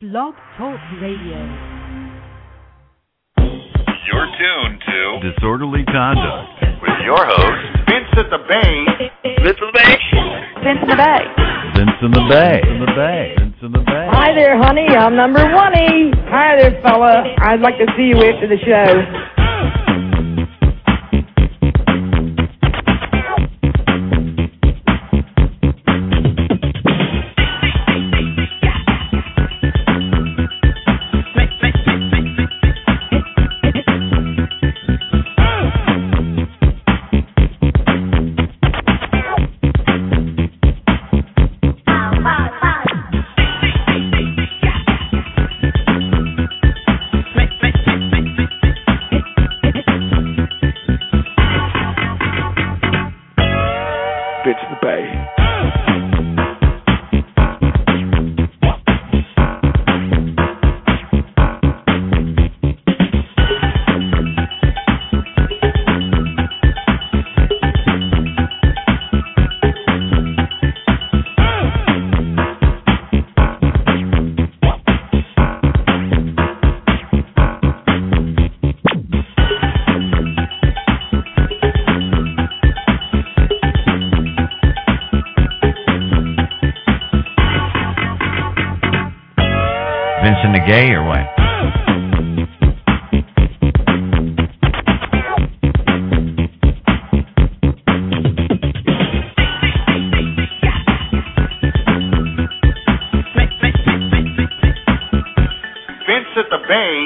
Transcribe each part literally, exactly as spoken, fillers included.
Blog Talk Radio. You're tuned to Disorderly Conduct with your host, Vince at the Bay. Vince in the Bay. Vince in the Bay. Vince in the Bay. Vince in the Bay. Vince in the Bay. Hi there, honey. I'm number one. Hi there, fella. I'd like to see you after the show. Gay or what? Vince at the Bay.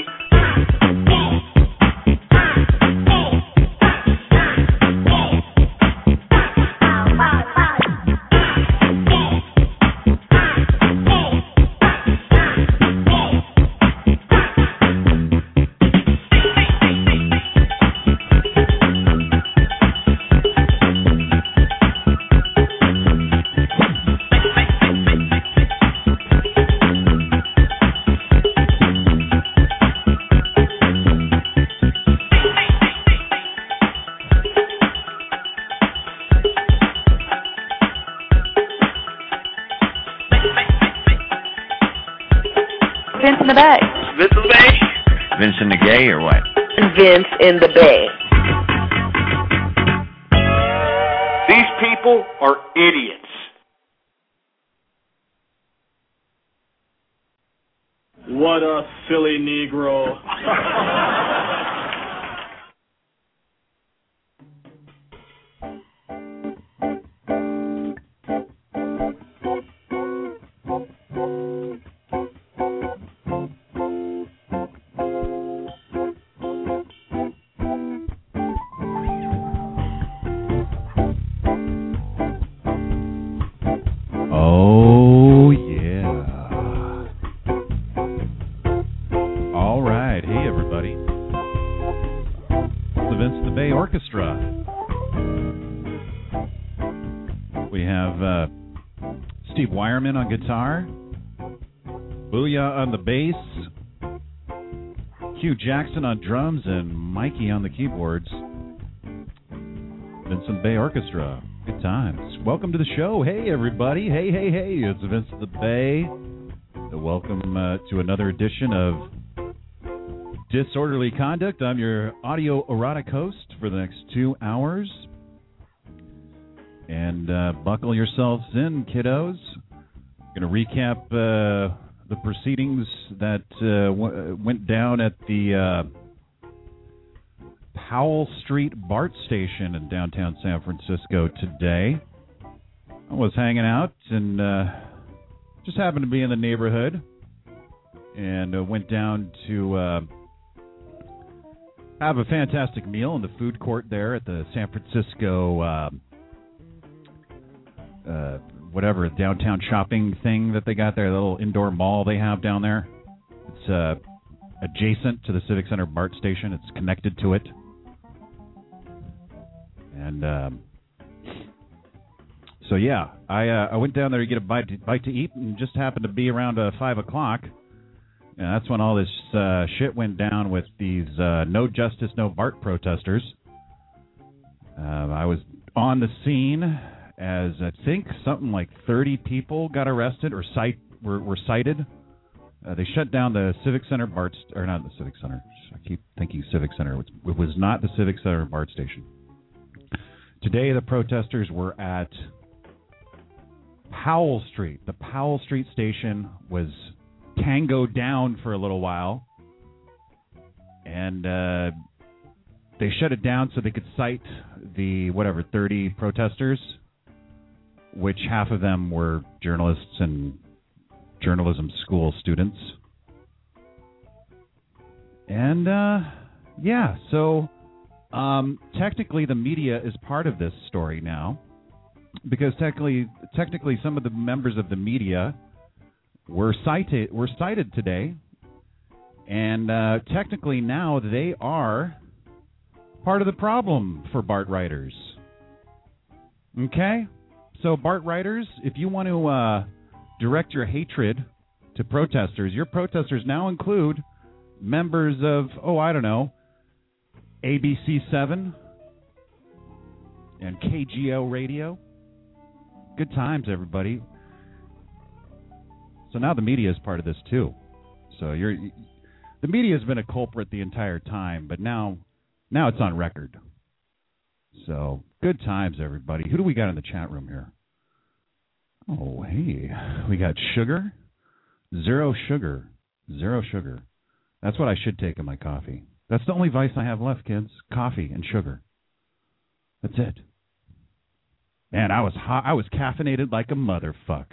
Vince in the Bay. Vince in the Bay. Vince in the Gay or what? Vince in the Bay. These people are idiots. What a silly Negro. Oh, yeah. All right. Hey, everybody. The Vince the Bay Orchestra. We have uh, Steve Wireman on guitar, Booyah on the bass, Hugh Jackson on drums, and Mikey on the keyboards. Vincent Bay Orchestra. Good times. Welcome to the show. Hey, everybody. Hey, hey, hey. It's Vince the Bay. Welcome uh, to another edition of Disorderly Conduct. I'm your audio erotic host for the next two hours. And uh, buckle yourselves in, kiddos. Going to recap uh, the proceedings that uh, w- went down at the uh, Powell Street BART station in downtown San Francisco today. I was hanging out and uh, just happened to be in the neighborhood and uh, went down to uh, have a fantastic meal in the food court there at the San Francisco uh, uh, whatever downtown shopping thing that they got there, the little indoor mall they have down there. It's uh, adjacent to the Civic Center BART station. It's connected to it. And um, so, yeah, I uh, I went down there to get a bite to, bite to eat and just happened to be around uh, five o'clock. And that's when all this uh, shit went down with these uh, no justice, no BART protesters. Uh, I was on the scene as I think something like thirty people got arrested or cite, were, were cited Uh, they shut down the Civic Center BART, or not the Civic Center. I keep thinking Civic Center. It was not the Civic Center BART station. Today, the protesters were at Powell Street. The Powell Street station was tangoed down for a little while, and uh, they shut it down so they could cite the, whatever, thirty protesters, which half of them were journalists and journalism school students. And, uh, yeah, so um, technically the media is part of this story now, because technically, technically some of the members of the media were cited, were cited today, and uh, technically now they are part of the problem for BART writers. Okay? So BART writers, if you want to uh, direct your hatred to protesters, your protesters now include members of, oh, I don't know, A B C seven and K G O Radio. Good times, everybody. So now the media is part of this too. So you're the media has been a culprit the entire time, but now now it's on record. So good times, everybody. Who do we got in the chat room here? Oh, hey, we got sugar, zero sugar, zero sugar. That's what I should take in my coffee. That's the only vice I have left, kids. Coffee and sugar. That's it. Man, I was hot. I was caffeinated like a motherfuck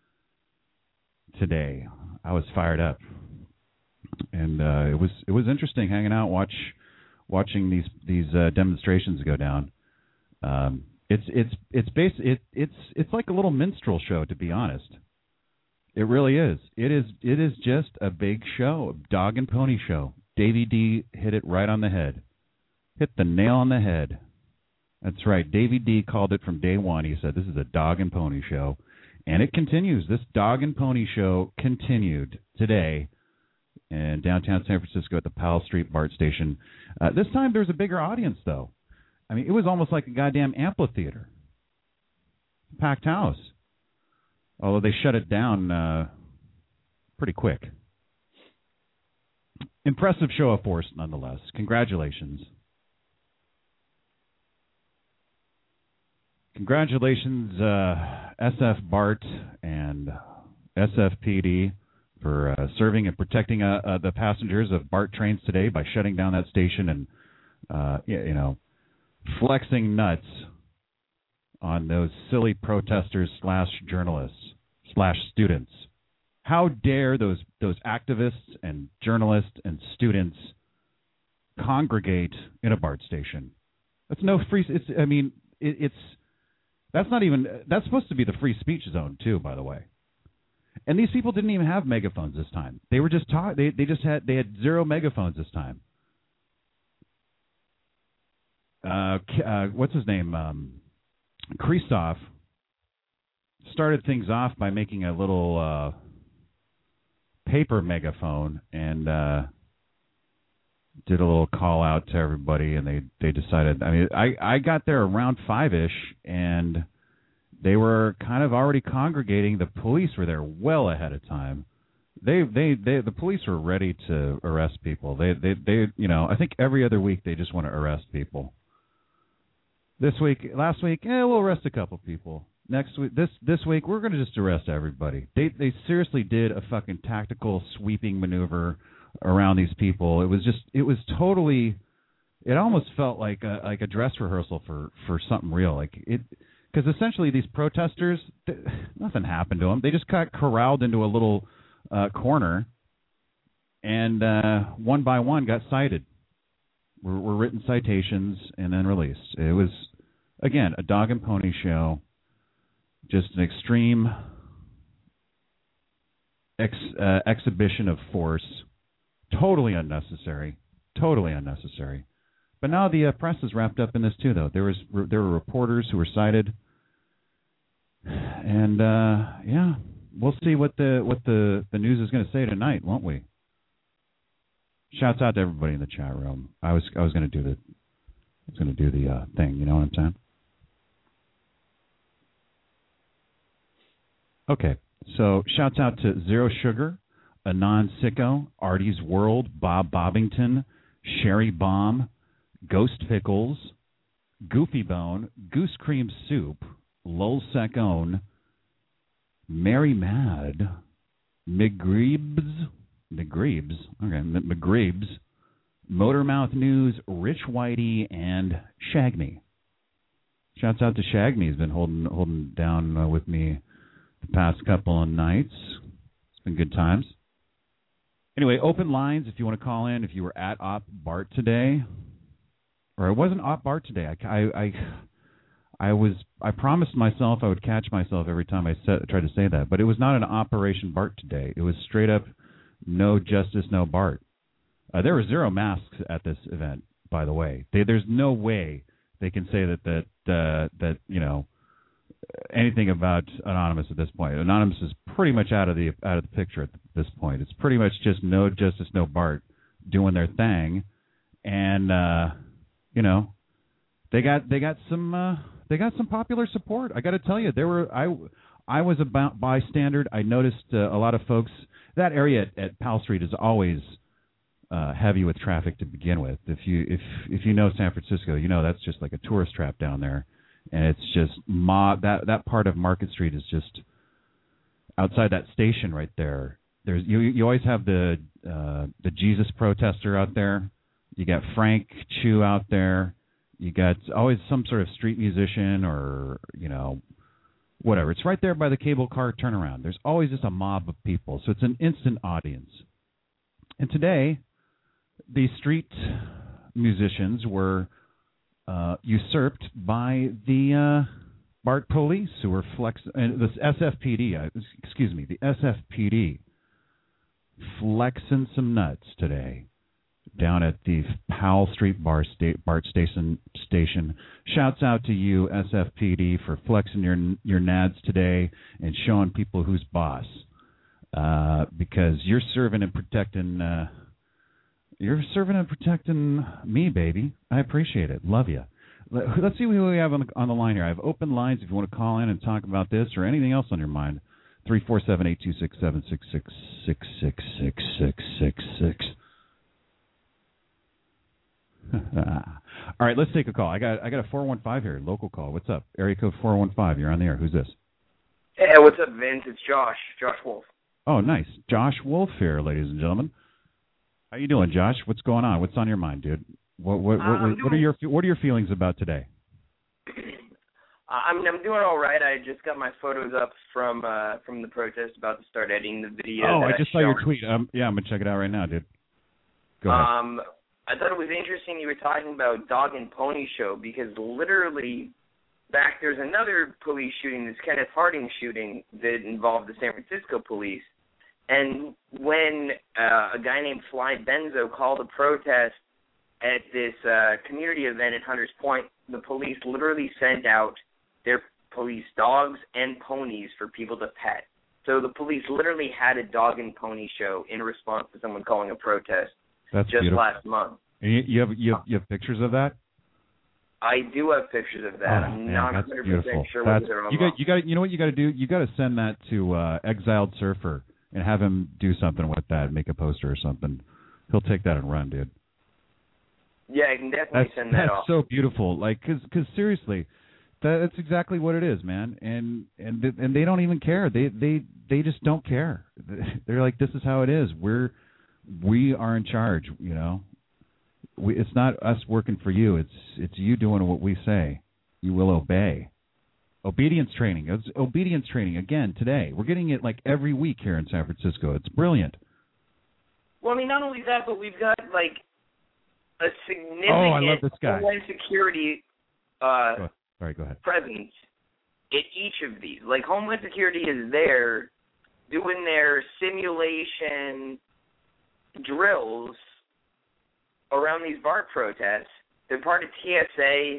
today. I was fired up, and uh, it was it was interesting hanging out, watch watching these these uh, demonstrations go down. Um, it's it's it's base it it's it's like a little minstrel show, to be honest. It really is. It is it is just a big show, a dog and pony show. Davey D hit it right on the head. Hit the nail on the head. That's right. Davey D called it from day one. He said this is a dog and pony show. And it continues. This dog and pony show continued today in downtown San Francisco at the Powell Street BART station. Uh, this time there was a bigger audience, though. I mean, it was almost like a goddamn amphitheater. Packed house. Although they shut it down uh, pretty quick. Impressive show of force, nonetheless. Congratulations. Congratulations, uh, S F BART and S F P D for uh, serving and protecting uh, uh, the passengers of BART trains today by shutting down that station and, uh, you know, flexing nuts on those silly protesters slash journalists slash students. How dare those those activists and journalists and students congregate in a BART station? That's no free. It's I mean it, it's that's not even that's supposed to be the free speech zone too, by the way. And these people didn't even have megaphones this time. They were just talk. They they just had they had zero megaphones this time. Uh, uh, what's his name? Um, Christoph started things off by making a little uh, paper megaphone and uh, did a little call out to everybody, and they, they decided. I mean, I, I got there around five-ish, and they were kind of already congregating. The police were there well ahead of time. They they, they the police were ready to arrest people. They they they you know I think every other week they just want to arrest people. This week, last week, eh, we'll arrest a couple people. Next week, this this week, we're going to just arrest everybody. They they seriously did a fucking tactical sweeping maneuver around these people. It was just, it was totally, it almost felt like a, like a dress rehearsal for, for something real. Like it, because essentially these protesters, they, nothing happened to them. They just got corralled into a little uh, corner, and uh, one by one got cited. Were, were written citations and then released. It was, again, a dog and pony show. Just an extreme ex, uh, exhibition of force. Totally unnecessary. Totally unnecessary. But now the uh, press is wrapped up in this too, though. There was there were reporters who were cited, and uh, yeah, we'll see what the what the, the news is going to say tonight, won't we? Shouts out to everybody in the chat room. I was I was going to do the I was going to do the uh, thing. You know what I'm saying? Okay. So shouts out to Zero Sugar, Anon Sicko, Artie's World, Bob Bobbington, Sherry Bomb, Ghost Pickles, Goofy Bone, Goose Cream Soup, Lol Secone, Mary Mad, McGreebs, McGreebs, okay, McGreebs, Motormouth News, Rich Whitey, and Shagme. Shouts out to Shagme. He's been holding holding down uh, with me the past couple of nights. It's been good times. Anyway, open lines if you want to call in. If you were at Op Bart today, or I wasn't Op Bart today. I, I, I, I was. I promised myself I would catch myself every time I said, tried to say that, but it was not an Operation Bart today. It was straight up no justice, no Bart. Uh, there were zero masks at this event, by the way. They, there's no way they can say that that uh, that you know anything about Anonymous at this point. Anonymous is pretty much out of the out of the picture at this point. It's pretty much just no justice, no Bart doing their thing, and uh, you know they got they got some uh, they got some popular support. I got to tell you, there were I I was a bystander. I noticed uh, a lot of folks. That area at, at Powell Street is always uh, heavy with traffic to begin with. If you if if you know San Francisco, you know that's just like a tourist trap down there. And it's just mob. That that part of Market Street is just outside that station right there. There's you. You always have the uh, the Jesus protester out there. You got Frank Chu out there. You got always some sort of street musician or you know whatever. It's right there by the cable car turnaround. There's always just a mob of people. So it's an instant audience. And today, the street musicians were Uh, usurped by the uh, BART police, who were flex and the S F P D. Uh, excuse me, the S F P D flexing some nuts today down at the Powell Street Bar sta- BART station. Station. Shouts out to you, S F P D, for flexing your your nads today and showing people who's boss. Uh, because you're serving and protecting. Uh, You're serving and protecting me, baby. I appreciate it. Love you. Let's see who we have on the, on the line here. I have open lines if you want to call in and talk about this or anything else on your mind. three four seven, eight two six, seven six six, six six six six six six. All right, let's take a call. I got I got a four one five here, local call. What's up? Area code four one five. You're on the air. Who's this? Hey, what's up, Vince? It's Josh. Josh Wolf. Oh, nice. Josh Wolf here, ladies and gentlemen. How you doing, Josh? What's going on? What's on your mind, dude? What what what, what, what are your what are your feelings about today? I mean, I'm doing all right. I just got my photos up from uh, from the protest. About to start editing the video. Oh, I that just I saw your tweet. Um, yeah, I'm gonna check it out right now, dude. Go ahead. Um, I thought it was interesting you were talking about dog and pony show because literally, back there's another police shooting, this Kenneth Harding shooting that involved the San Francisco police. And when uh, a guy named Fly Benzo called a protest at this uh, community event at Hunters Point, the police literally sent out their police dogs and ponies for people to pet. So the police literally had a dog and pony show in response to someone calling a protest. That's just beautiful. last month. And you, you have you have you have pictures of that? I do have pictures of that. Oh, I'm man, not that's one hundred percent beautiful. sure That's, whether they're you got you got you know what you got to do? You got to send that to uh, Exiled Surfer. And have him do something with that, make a poster or something. He'll take that and run, dude. Yeah, I can definitely that's, send that that's off. That's so beautiful. Like, cause, cause seriously, that, that's exactly what it is, man. And and th- and they don't even care. They they they just don't care. They're like, this is how it is. We're we are in charge. You know, we, it's not us working for you. It's it's you doing what we say. You will obey. Obedience training. It's obedience training again today. We're getting it like every week here in San Francisco. It's brilliant. Well, I mean, not only that, but we've got like a significant oh, I love this guy. Homeland Security uh, go Sorry, go ahead. presence in each of these. Like Homeland Security is there doing their simulation drills around these BART protests. They're part of T S A.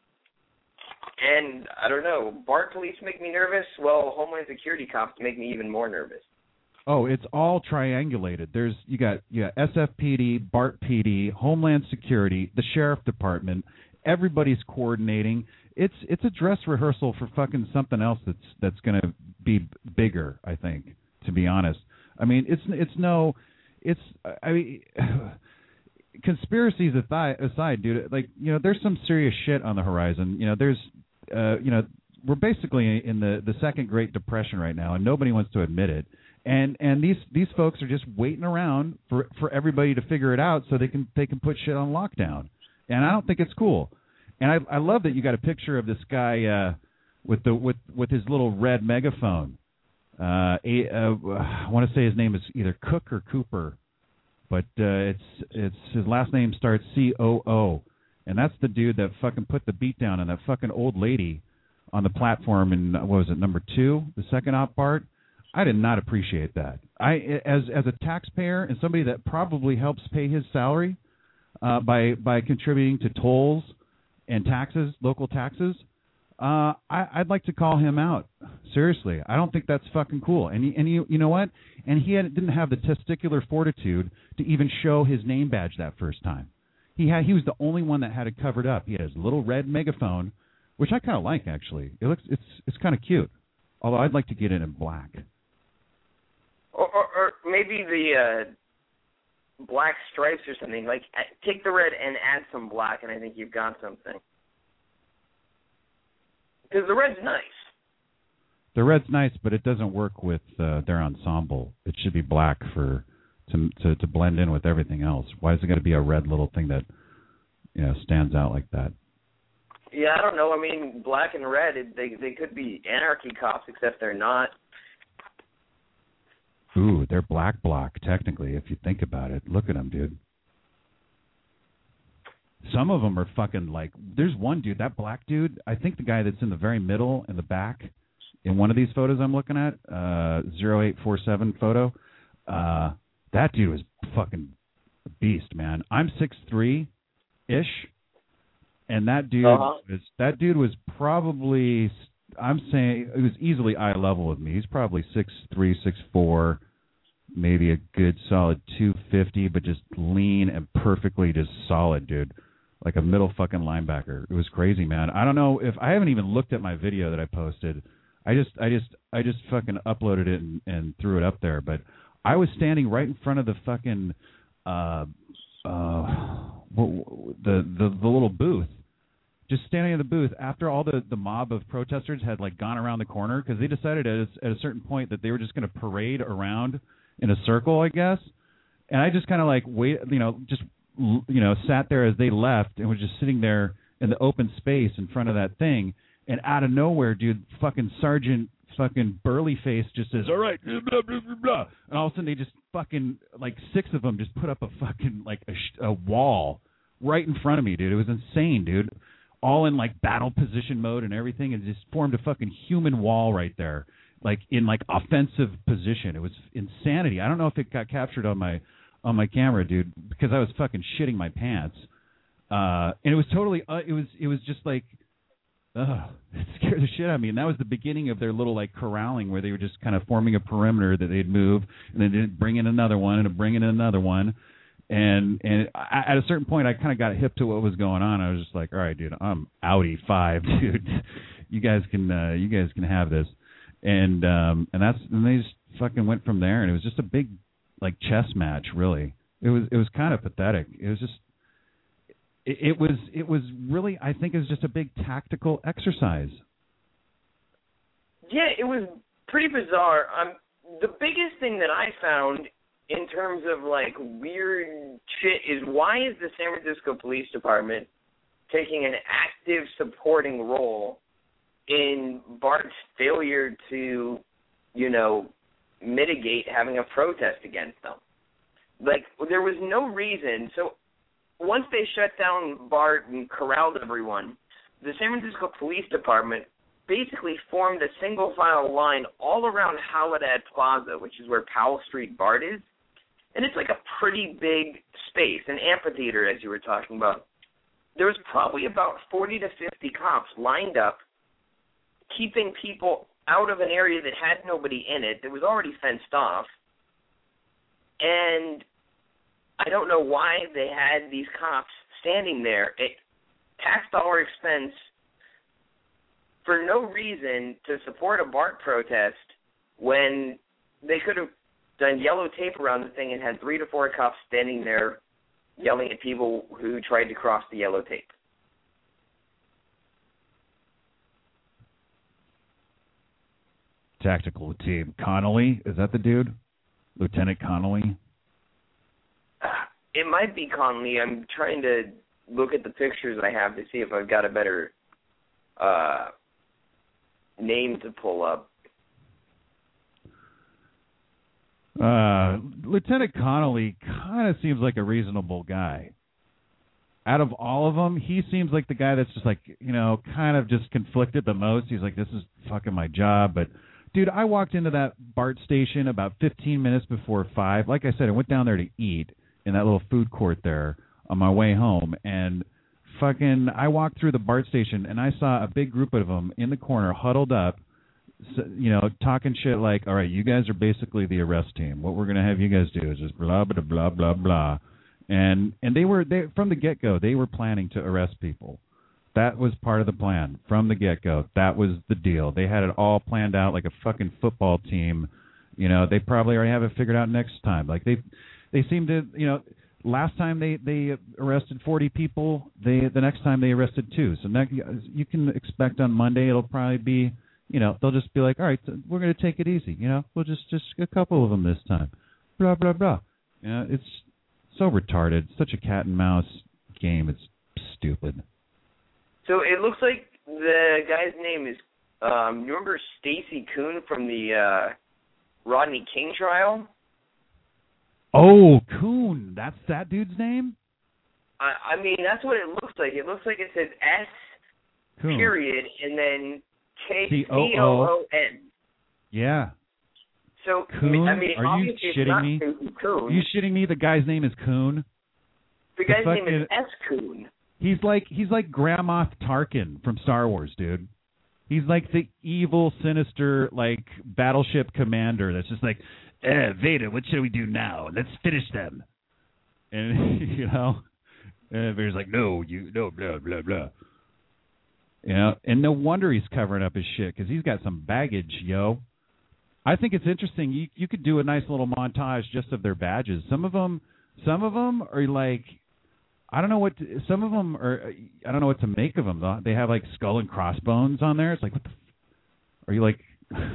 And, I don't know, BART police make me nervous. Well, Homeland Security cops make me even more nervous. Oh, it's all triangulated. There's you got you got S F P D, BART P D, Homeland Security, the Sheriff Department. Everybody's coordinating. It's it's a dress rehearsal for fucking something else that's that's going to be bigger, I think, to be honest. I mean, it's it's no, it's I mean, conspiracies aside, aside, dude. Like, you know, there's some serious shit on the horizon. You know, there's, uh, you know, we're basically in the the second Great Depression right now, and nobody wants to admit it. And and these these folks are just waiting around for for everybody to figure it out so they can they can put shit on lockdown. And I don't think it's cool. And I I love that you got a picture of this guy uh, with the with with his little red megaphone. Uh, a, uh, I want to say his name is either Cook or Cooper, but uh, it's it's his last name starts C O O, and that's the dude that fucking put the beat down on that fucking old lady on the platform in, what was it, number two, the second op part. I did not appreciate that. I, as as a taxpayer and somebody that probably helps pay his salary uh, by by contributing to tolls and taxes, local taxes. Uh, I, I'd like to call him out. Seriously, I don't think that's fucking cool. And he, and you, you know what? And he had, didn't have the testicular fortitude to even show his name badge that first time. He had he was the only one that had it covered up. He had his little red megaphone, which I kind of like actually. It looks it's it's kind of cute. Although I'd like to get it in black. Or, or, or maybe the uh, black stripes or something. Like take the red and add some black, and I think you've got something. Because the red's nice. The red's nice, but it doesn't work with uh, their ensemble. It should be black for to, to to blend in with everything else. Why is it got to be a red little thing that, you know, stands out like that? Yeah, I don't know. I mean, black and red, it, they they could be anarchy cops, except they're not. Ooh, they're black bloc technically, if you think about it. Look at them, dude. Some of them are fucking like, there's one dude, that black dude, I think the guy that's in the very middle in the back in one of these photos I'm looking at, uh, zero eight four seven photo, uh, that dude was fucking a beast, man. I'm six three-ish, and that dude, uh-huh. was, that dude was probably, I'm saying, it was easily eye level with me. He's probably six three, six four, maybe a good solid two fifty, but just lean and perfectly just solid, dude. Like a middle fucking linebacker. It was crazy, man. I don't know if I haven't even looked at my video that I posted. I just, I just, I just fucking uploaded it and, and threw it up there. But I was standing right in front of the fucking, uh, uh, the the the little booth, just standing in the booth after all the, the mob of protesters had like gone around the corner because they decided at a, at a certain point that they were just going to parade around in a circle, I guess. And I just kind of like wait, you know, just. you know, sat there as they left and was just sitting there in the open space in front of that thing. And out of nowhere, dude, fucking Sergeant fucking Burly Face just says, all right, blah, blah, blah, blah. And all of a sudden they just fucking, like six of them just put up a fucking, like a, sh- a wall right in front of me, dude. It was insane, dude. All in like battle position mode and everything, and just formed a fucking human wall right there, like in like offensive position. It was insanity. I don't know if it got captured on my on my camera, dude, because I was fucking shitting my pants. Uh, and it was totally, uh, it was, it was just like, ugh, it scared the shit out of me. And that was the beginning of their little like corralling where they were just kind of forming a perimeter that they'd move and then they'd bring in another one and bring in another one. And, and I, at a certain point, I kind of got hip to what was going on. I was just like, all right, dude, I'm outie five, dude. You guys can, uh, you guys can have this. And, um, and that's, and they just fucking went from there. And it was just a big, like chess match, really. It was it was kind of pathetic. It was just it, it was it was really, I think it was just a big tactical exercise. Yeah, it was pretty bizarre. Um, the biggest thing that I found in terms of like weird shit is why is the San Francisco Police Department taking an active supporting role in Bart's failure to, you know, mitigate having a protest against them? Like, there was no reason. So once they shut down Bart and corralled everyone, the San Francisco Police Department basically formed a single-file line all around Holiday Plaza, which is where Powell Street Bart is. And it's like a pretty big space, an amphitheater, as you were talking about. There was probably about forty to fifty cops lined up, keeping people out of an area that had nobody in it, that was already fenced off. And I don't know why they had these cops standing there at tax dollar expense for no reason to support a BART protest when they could have done yellow tape around the thing and had three to four cops standing there yelling at people who tried to cross the yellow tape. Tactical team. Connolly? Is that the dude? Lieutenant Connolly? Uh, it might be Connolly. I'm trying to look at the pictures I have to see if I've got a better uh, name to pull up. Uh, Lieutenant Connolly kind of seems like a reasonable guy. Out of all of them, he seems like the guy that's just like, you know, kind of just conflicted the most. He's like, this is fucking my job. But, dude, I walked into that BART station about fifteen minutes before five. Like I said, I went down there to eat in that little food court there on my way home. And fucking, I walked through the BART station, and I saw a big group of them in the corner huddled up, you know, talking shit like, all right, you guys are basically the arrest team. What we're going to have you guys do is just blah, blah, blah, blah, blah. And and they were, they from the get-go, they were planning to arrest people. That was part of the plan from the get-go. That was the deal. They had it all planned out like a fucking football team. You know, they probably already have it figured out next time. Like they they seem to, you know, last time they, they arrested forty people, they the next time they arrested two. So next, you can expect on Monday it'll probably be, you know, they'll just be like, all right, we're going to take it easy. You know, we'll just, just a couple of them this time. Blah, blah, blah. You know, it's so retarded. Such a cat and mouse game. It's stupid. So it looks like the guy's name is, um, you remember Stacy Kuhn from the uh, Rodney King trial? Oh, Kuhn. That's that dude's name? I, I mean, that's what it looks like. It looks like it says S, Kuhn. Period, and then K C O O N. Yeah. So, Kuhn? I mean, Are you shitting me? Kuhn. Are you shitting me? The guy's name is Kuhn? The guy's the name is S. Kuhn. He's like he's like Grand Moff Tarkin from Star Wars, dude. He's like the evil, sinister, like battleship commander that's just like, eh, Vader, what should we do now? Let's finish them. And you know, and Vader's like, no, you no, blah blah blah. You know, and no wonder he's covering up his shit because he's got some baggage, yo. I think it's interesting. You you could do a nice little montage just of their badges. Some of them, some of them are like, I don't know what. To, some of them are. I don't know what to make of them. Though. They have like skull and crossbones on there. It's like, what the? F- are you like?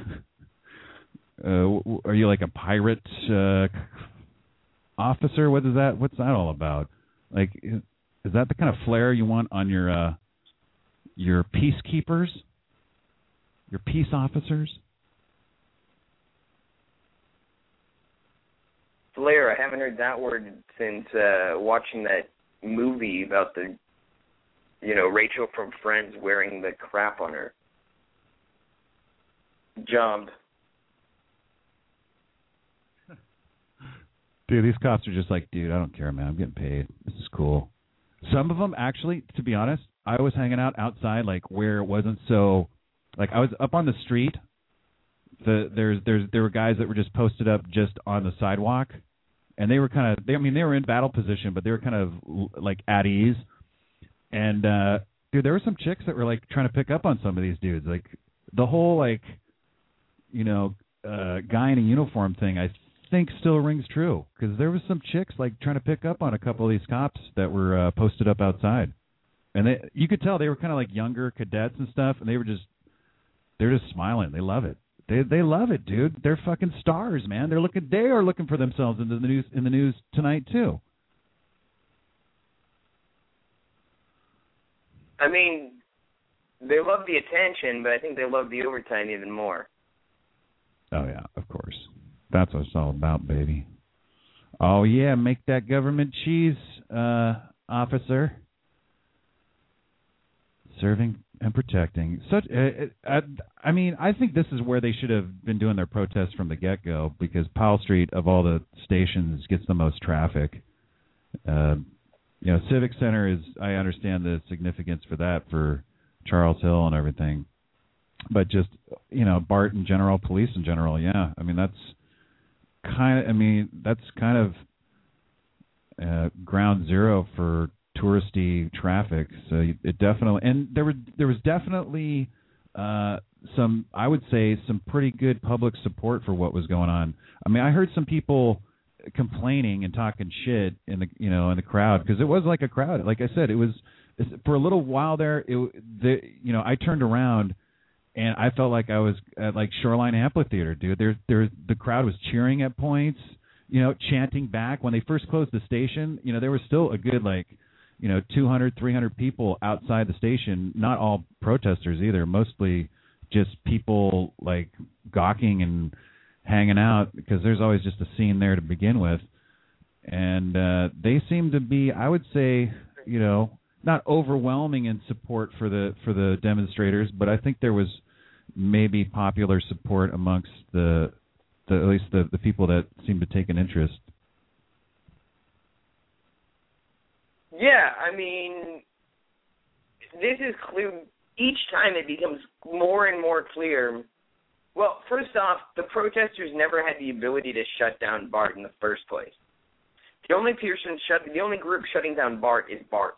uh, are you like a pirate uh, officer? What is that? What's that all about? Like, is, is that the kind of flair you want on your uh, your peacekeepers, your peace officers? Flair, I haven't heard that word since uh, watching that movie about the, you know, Rachel from Friends wearing the crap on her job. Dude, these cops are just like, dude, I don't care, man. I'm getting paid. This is cool. Some of them, actually, to be honest, I was hanging out outside, like, where it wasn't so, like, I was up on the street. The there's there's there were guys that were just posted up just on the sidewalk. And they were kind of, they, I mean, they were in battle position, but they were kind of like at ease. And, uh, dude, there were some chicks that were like trying to pick up on some of these dudes. Like the whole, like, you know, uh, guy in a uniform thing, I think still rings true. Because there was some chicks like trying to pick up on a couple of these cops that were uh, posted up outside. And they, you could tell they were kind of like younger cadets and stuff. And they were just, they're just smiling. They love it. They they love it, dude. They're fucking stars, man. They're looking. They are looking for themselves in the news in the news tonight too. I mean, they love the attention, but I think they love the overtime even more. Oh yeah, of course. That's what it's all about, baby. Oh yeah, make that government cheese, uh, officer. Serving and protecting. Such, uh, uh, I mean, I think this is where they should have been doing their protests from the get-go, because Powell Street, of all the stations, gets the most traffic. Uh, you know, Civic Center is, I understand the significance for that, for Charles Hill and everything. But just, you know, BART in general, police in general, yeah. I mean, that's kind of, I mean, that's kind of uh, ground zero for touristy traffic. So it definitely, and there was there was definitely uh, some, I would say, some pretty good public support for what was going on. I mean, I heard some people complaining and talking shit in the, you know, in the crowd, because it was like a crowd. Like I said, it was for a little while there. It, the, you know, I turned around and I felt like I was at like Shoreline Amphitheater, dude. There, there, the crowd was cheering at points, you know, chanting back. When they first closed the station, you know, there was still a good like, you know, two hundred, three hundred people outside the station. Not all protesters either. Mostly just people like gawking and hanging out, because there's always just a scene there to begin with. And uh, they seem to be, I would say, you know, not overwhelming in support for the for the demonstrators, but I think there was maybe popular support amongst the, the at least the, the people that seem to take an interest. Yeah, I mean, this is clear. Each time it becomes more and more clear. Well, first off, the protesters never had the ability to shut down BART in the first place. The only person shut, the only group shutting down BART is BART.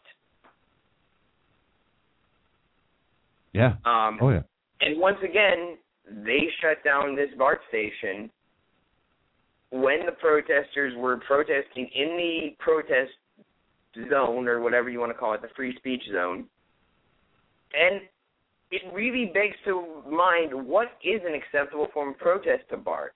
Yeah. Um, oh yeah. And once again, they shut down this BART station when the protesters were protesting in the protest zone, or whatever you want to call it, the free speech zone. And it really begs to mind, what is an acceptable form of protest to BART?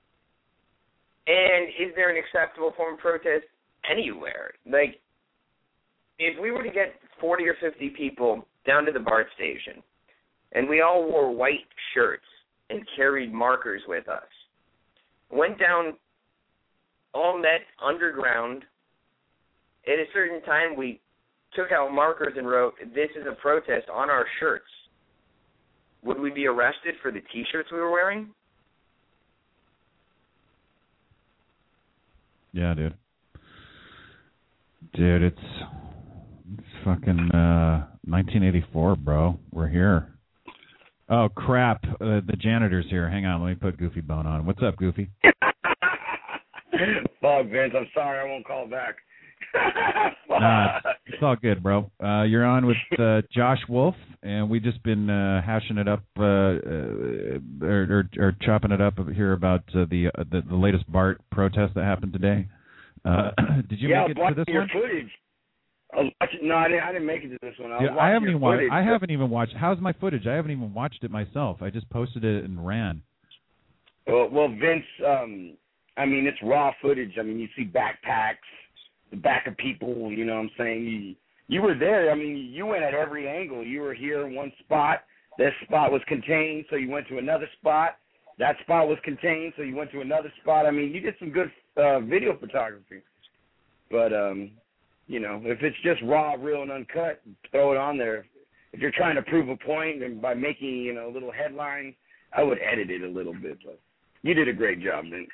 And is there an acceptable form of protest anywhere? Like, if we were to get forty or fifty people down to the BART station, and we all wore white shirts and carried markers with us, went down, all met underground, at a certain time we took out markers and wrote, "This is a protest," on our shirts, would we be arrested for the T-shirts we were wearing? Yeah, dude. Dude, it's, it's fucking uh, nineteen eighty-four, bro. We're here. Oh, crap. Uh, the janitor's here. Hang on. Let me put Goofy Bone on. What's up, Goofy? Fuck, Vince. I'm sorry. I won't call back. Nah, it's, it's all good, bro. Uh, you're on with uh, Josh Wolf, and we've just been uh, hashing it up, uh, uh, or, or, or chopping it up here about uh, the, uh, the the latest BART protest that happened today. Uh, did you yeah, make it I was to this watching your one? Footage. I was watching, no, I didn't, I didn't make it to this one. I, was Yeah, I haven't even watched. footage, I but... haven't even watched. How's my footage? I haven't even watched it myself. I just posted it and ran. Well, well, Vince. Um, I mean, it's raw footage. I mean, you see backpacks, the back of people. You know what I'm saying? You, you were there. I mean, you went at every angle. You were here in one spot. This spot was contained, so you went to another spot. That spot was contained, so you went to another spot. I mean, you did some good uh, video photography. But, um, you know, if it's just raw, real, and uncut, throw it on there. If you're trying to prove a point and by making, you know, a little headline, I would edit it a little bit. But you did a great job, Vince.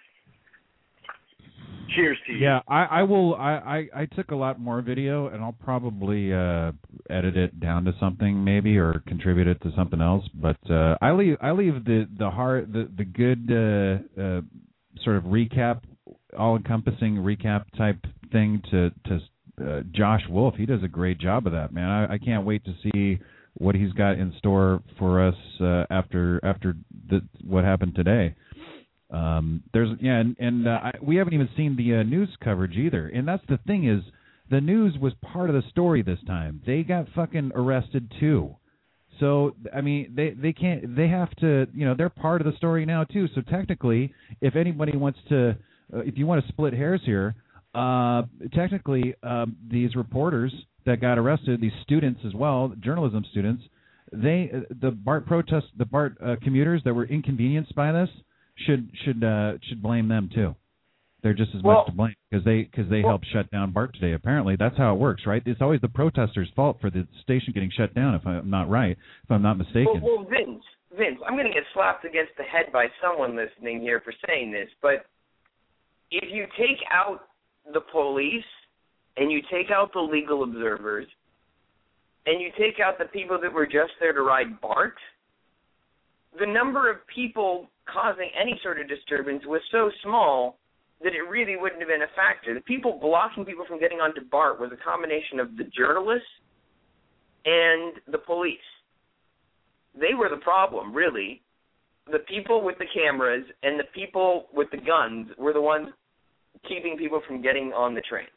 Cheers to you. Yeah, I, I will. I, I, I took a lot more video, and I'll probably uh, edit it down to something maybe, or contribute it to something else. But uh, I leave I leave the the hard the the good uh, uh, sort of recap, all encompassing recap type thing to to uh, Josh Wolf. He does a great job of that, man. I, I can't wait to see what he's got in store for us uh, after after the, what happened today. Um, there's yeah, and, and uh, I, we haven't even seen the uh, news coverage either. And that's the thing, is the news was part of the story this time. They got fucking arrested too. So I mean, they they can't. They have to. You know, they're part of the story now too. So technically, if anybody wants to, uh, if you want to split hairs here, uh, technically um, these reporters that got arrested, these students as well, journalism students, they the BART protest, the BART uh, commuters that were inconvenienced by this. Should should uh, should blame them too. They're just as well, much to blame because they because they well, helped shut down BART today. Apparently, that's how it works, right? It's always the protesters' fault for the station getting shut down. If I'm not right, if I'm not mistaken. Well, well Vince, Vince, I'm going to get slapped against the head by someone listening here for saying this, but if you take out the police and you take out the legal observers and you take out the people that were just there to ride BART, the number of people causing any sort of disturbance was so small that it really wouldn't have been a factor. The people blocking people from getting onto BART was a combination of the journalists and the police. they were the problem, really. The people with the cameras and the people with the guns were the ones keeping people from getting on the train.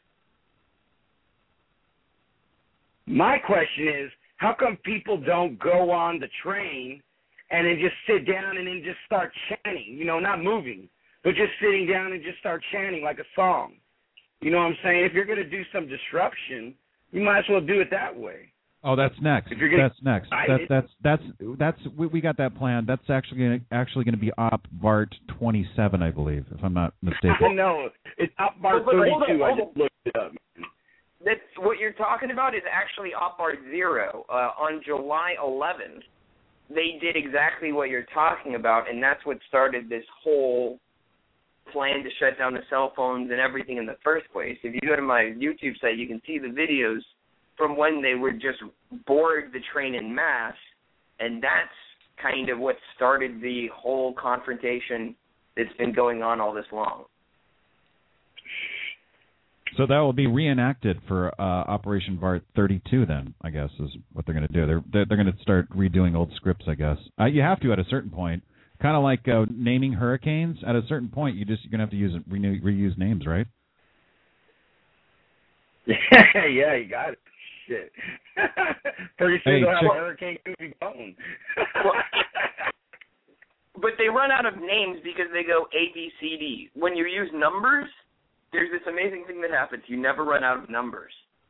My question is, how come people don't go on the train and then just sit down and then just start chanting, you know, not moving, but just sitting down and just start chanting like a song? You know what I'm saying? If you're going to do some disruption, you might as well do it that way. Oh, that's next. If you're gonna that's next. That's that's that's that's we, we got that planned. That's actually gonna, actually going to be Op Bart twenty-seven, I believe, if I'm not mistaken. I know it's Op Bart thirty-two. I just looked it up. That's what you're talking about is actually Op Bart Zero. Uh, on July eleventh, they did exactly what you're talking about, and that's what started this whole plan to shut down the cell phones and everything in the first place. If you go to my YouTube site, you can see the videos from when they would just board the train en masse, and that's kind of what started the whole confrontation that's been going on all this long. So that will be reenacted for uh, Operation Bart thirty-two then, I guess, is what they're going to do. They're they're, they're going to start redoing old scripts, I guess. Uh, you have to at a certain point. Kind of like uh, naming hurricanes. At a certain point, you just, you're going to have to use renew, reuse names, right? Yeah, you got it. Shit. Pretty soon hey, they'll have check- a Hurricane Goofy Bone. But they run out of names because they go A, B, C, D. When you use numbers, there's this amazing thing that happens. You never run out of numbers.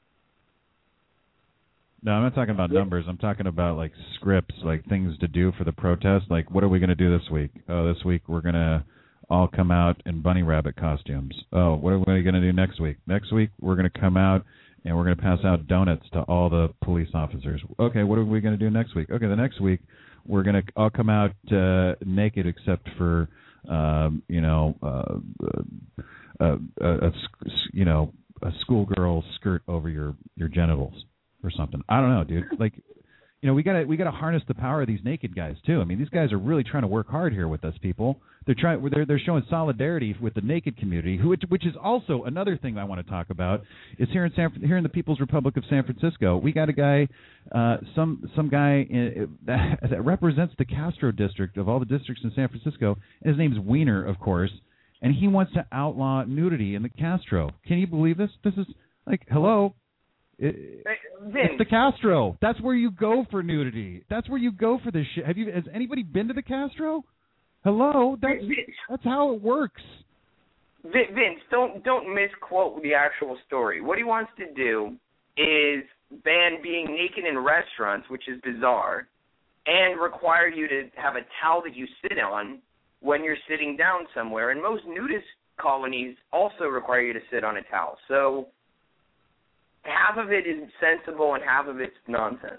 No, I'm not talking about numbers. I'm talking about, like, scripts, like things to do for the protest. Like, what are we going to do this week? Oh, this week we're going to all come out in bunny rabbit costumes. Oh, what are we going to do next week? Next week we're going to come out and we're going to pass out donuts to all the police officers. Okay, what are we going to do next week? Okay, the next week we're going to all come out uh, naked except for, um, you know, uh, uh, uh, a, you know, a schoolgirl skirt over your, your genitals or something. I don't know, dude. Like, you know, we gotta we gotta harness the power of these naked guys too. I mean, these guys are really trying to work hard here with us, people. They're trying. They're they're showing solidarity with the naked community, who which is also another thing I want to talk about. Is here in San here in the People's Republic of San Francisco, we got a guy, uh, some some guy in, that, that represents the Castro district of all the districts in San Francisco. And his name's Wiener, of course, and he wants to outlaw nudity in the Castro. Can you believe this? This is like, hello. It, it's the Castro. That's where you go for nudity. That's where you go for this shit. Have you? Has anybody been to the Castro? Hello. That's that's how it works. Vince, don't don't misquote the actual story. What he wants to do is ban being naked in restaurants, which is bizarre, and require you to have a towel that you sit on when you're sitting down somewhere. And most nudist colonies also require you to sit on a towel. So half of it is sensible and half of it's nonsense.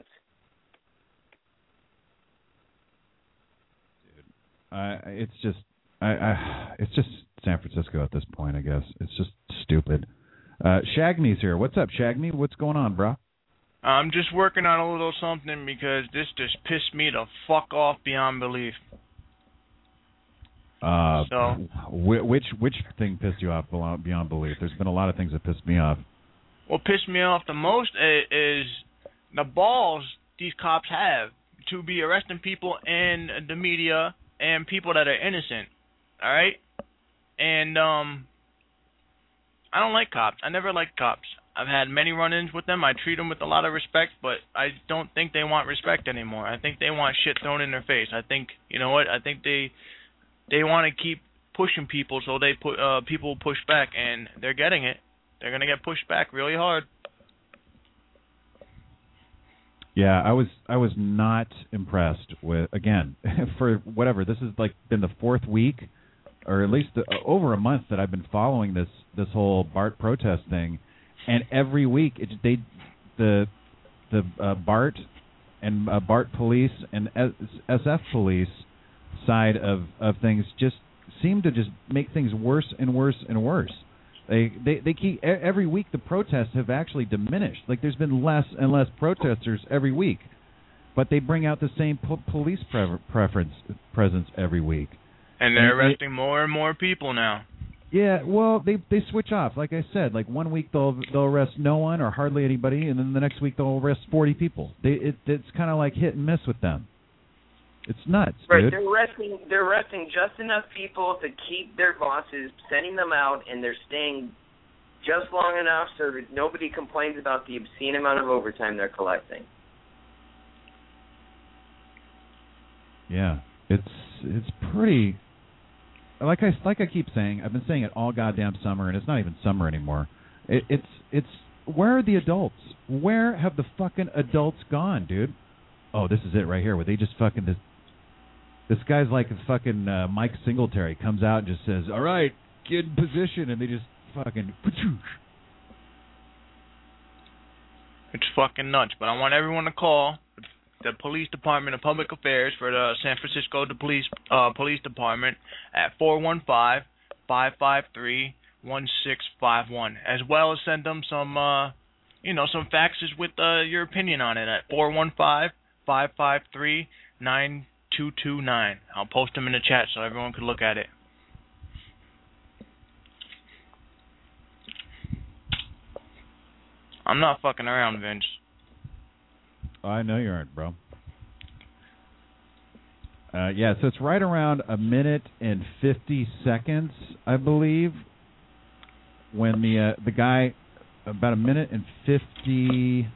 Dude, I, it's just, I, I, it's just San Francisco at this point. I guess it's just stupid. Uh, Shagme's here. What's up, Shagme? What's going on, bro? I'm just working on a little something because this just pissed me the fuck off beyond belief. Uh, so, which which thing pissed you off beyond belief? There's been a lot of things that pissed me off. What pissed me off the most is the balls these cops have to be arresting people in the media and people that are innocent, all right? And um, I don't like cops. I never liked cops. I've had many run-ins with them. I treat them with a lot of respect, but I don't think they want respect anymore. I think they want shit thrown in their face. I think, you know what, I think they they want to keep pushing people so they put uh, people push back, and they're getting it. They're going to get pushed back really hard. Yeah, I was I was not impressed with, again, for whatever, this has like been the fourth week, or at least the, over a month that I've been following this this whole BART protest thing, and every week it, they the the uh, BART and uh, BART police and S F police side of, of things just seem to just make things worse and worse and worse. They, they they keep every week the protests have actually diminished. Like there's been less and less protesters every week, but they bring out the same po- police pre- preference presence every week. And they're and arresting it, more and more people now. Yeah, well they they switch off. Like I said, like one week they'll they'll arrest no one or hardly anybody, and then the next week they'll arrest forty people. They it, it's kind of like hit and miss with them. It's nuts, right, dude. they're arresting they're arresting just enough people to keep their bosses, sending them out, and they're staying just long enough so that nobody complains about the obscene amount of overtime they're collecting. Yeah, it's it's pretty. Like I like I keep saying, I've been saying it all goddamn summer, and it's not even summer anymore. It, it's it's where are the adults? Where have the fucking adults gone, dude? Oh, this is it right here, where they just fucking this. This guy's like a fucking uh, Mike Singletary comes out and just says, "All right, get in position," and they just fucking. It's fucking nuts. But I want everyone to call the Police Department of Public Affairs for the San Francisco Police uh, Police Department at four one five, five five three, one six five one, as well as send them some, uh, you know, some faxes with uh, your opinion on it at four one five, five five three, nine two two nine. I'll post them in the chat so everyone can look at it. I'm not fucking around, Vince. I know you aren't, bro. Uh, yeah, so it's right around a minute and fifty seconds, I believe, when the uh, the guy, about a minute and fifty,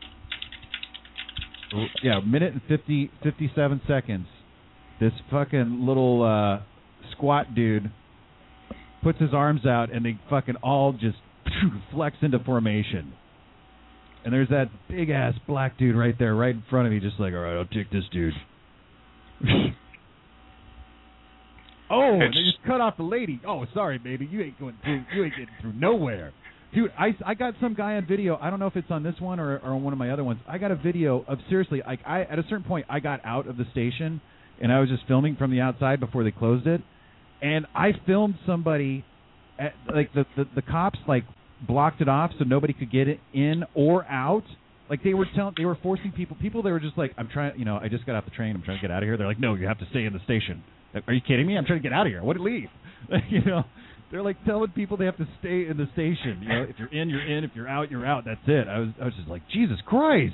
yeah, a minute and fifty, fifty-seven seconds, this fucking little uh, squat dude puts his arms out and they fucking all just flex into formation. And there's that big-ass black dude right there, right in front of me, just like, all right, I'll take this dude. Oh, and they just cut off the lady. Oh, sorry, baby, you ain't going through. You ain't getting through nowhere, dude. I, I got some guy on video. I don't know if it's on this one or, or on one of my other ones. I got a video of seriously. Like I at a certain point, I got out of the station and I was just filming from the outside before they closed it, and I filmed somebody, at, like the, the the cops like blocked it off so nobody could get it in or out. Like they were telling, they were forcing people. People they were just like, I'm trying. You know, I just got off the train. I'm trying to get out of here. They're like, no, you have to stay in the station. Are you kidding me? I'm trying to get out of here. I want to leave. You know, they're like telling people they have to stay in the station. You know, if you're in, you're in. If you're out, you're out. That's it. I was, I was just like, Jesus Christ.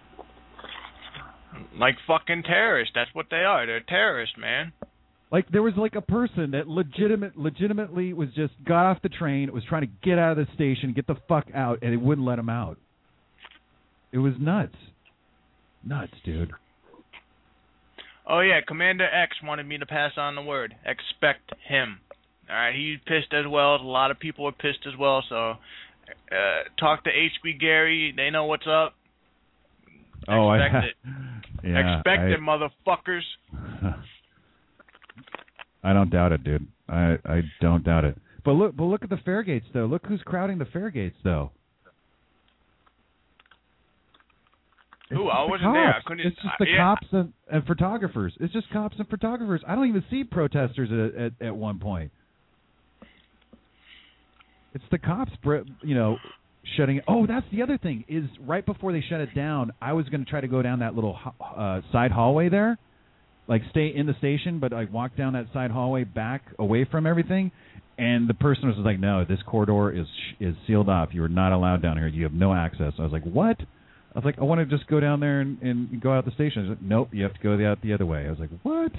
Like fucking terrorists. That's what they are. They're terrorists, man. Like there was like a person that legitimate, legitimately was just got off the train, was trying to get out of the station, get the fuck out, and it wouldn't let him out. It was nuts. Nuts, dude. Oh, yeah, Commander X wanted me to pass on the word. Expect him. All right, he's pissed as well. A lot of people are pissed as well, so uh, talk to H B Gary. They know what's up. Oh, Expect I, it. Yeah, Expect I, it, motherfuckers. I don't doubt it, dude. I, I don't doubt it. But look, but look at the fare gates, though. Look who's crowding the fare gates, though. Who? I wasn't there. I couldn't. It's just the uh, yeah. cops and, and photographers. It's just cops and photographers. I don't even see protesters at at, at one point. It's the cops, you know, shutting it. Oh, that's the other thing is right before they shut it down, I was going to try to go down that little uh, side hallway there, like stay in the station, but like walk down that side hallway back away from everything. And the person was like, "No, this corridor is is sealed off. You are not allowed down here. You have no access." I was like, "What?" I was like, I want to just go down there and, and go out the station. I was like, nope, you have to go the, out the other way. I was like, what?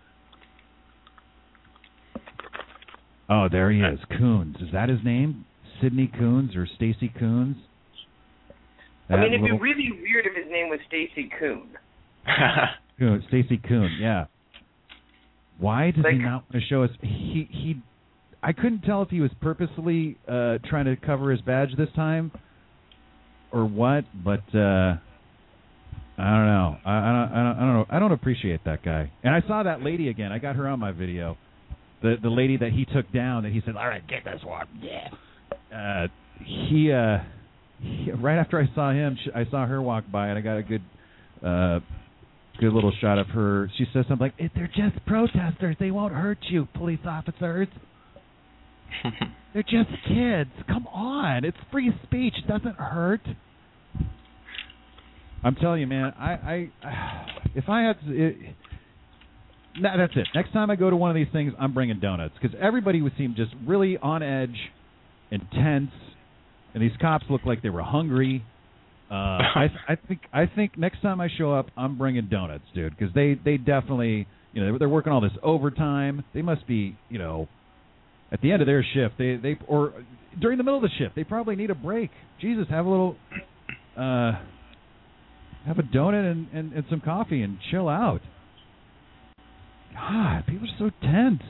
Oh, there he is, Coons. Is that his name? Sidney Coons or Stacy Coons? That I mean, it'd little... be really weird if his name was Stacy Coon. Coon, Stacy Coon, yeah. Why does like, he not want to show us? He he. I couldn't tell if he was purposely uh, trying to cover his badge this time. Or what? But uh, I don't know. I, I don't. I don't. I don't know. I don't appreciate that guy. And I saw that lady again. I got her on my video. The the lady that he took down. That he said, "All right, get this one." Yeah. Uh, he, uh, he. Right after I saw him, I saw her walk by, and I got a good, uh, good little shot of her. She says something like, "They're just protesters. They won't hurt you, police officers." They're just kids. Come on. It's free speech. It doesn't hurt. I'm telling you, man, I, I if I had to, it, nah, that's it. Next time I go to one of these things, I'm bringing donuts because everybody would seem just really on edge, intense, and these cops look like they were hungry. Uh, I I think I think next time I show up, I'm bringing donuts, dude, because they, they definitely, you know, they're working all this overtime. They must be, you know, at the end of their shift, they they or during the middle of the shift, they probably need a break. Jesus, have a little, uh, have a donut and, and, and some coffee and chill out. God, people are so tense.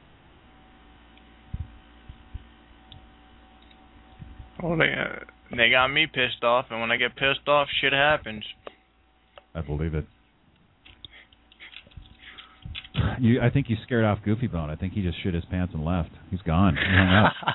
Oh, they uh, they got me pissed off, and when I get pissed off, shit happens. I believe it. You, I think you scared off Goofy Bone. I think he just shit his pants and left. He's gone. He hung up.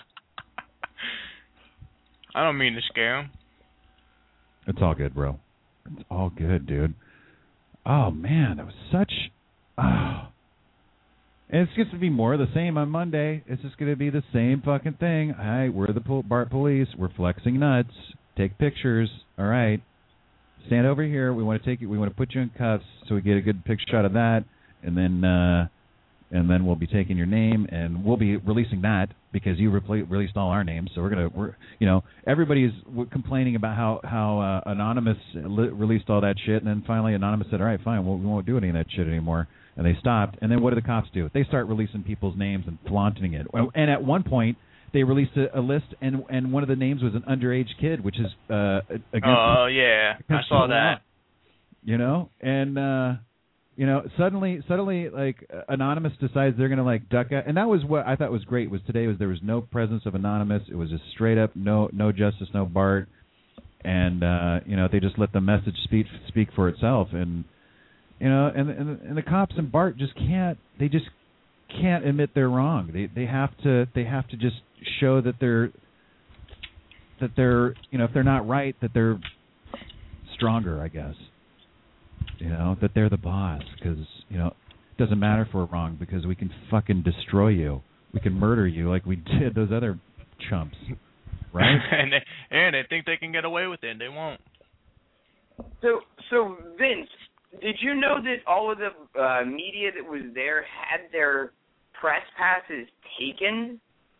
I don't mean to scare him. It's all good, bro. It's all good, dude. Oh man, that was such. Oh. And it's just going to be more of the same on Monday. It's just going to be the same fucking thing. Hi, we're the pol- BART police. We're flexing nuts. Take pictures. All right. Stand over here. We want to take you. We want to put you in cuffs so we get a good picture shot of that, and then uh, and then we'll be taking your name and we'll be releasing that because you repl- released all our names. So we're gonna, we're you know, everybody's complaining about how how uh, Anonymous li- released all that shit, and then finally Anonymous said, all right, fine, well, we won't do any of that shit anymore. And they stopped. And then what do the cops do? They start releasing people's names and flaunting it. And at one point, they released a, a list, and and one of the names was an underage kid, which is uh, against. Oh uh, yeah, I saw that. You know, and uh, you know, suddenly, suddenly, like Anonymous decides they're going to like duck out, and that was what I thought was great. Was today was there was no presence of Anonymous. It was just straight up no no justice, no BART, and uh, you know they just let the message speak speak for itself. And you know, and, and and the cops and BART just can't. They just can't admit they're wrong. They they have to they have to just show that they're that they're you know if they're not right, that they're stronger, I guess. You know, that they're the boss, because you know it doesn't matter if we're wrong because we can fucking destroy you. We can murder you like we did those other chumps, right? and they, and they think they can get away with it, and they won't. So so Vince, did you know that all of the uh, media that was there had their press passes taken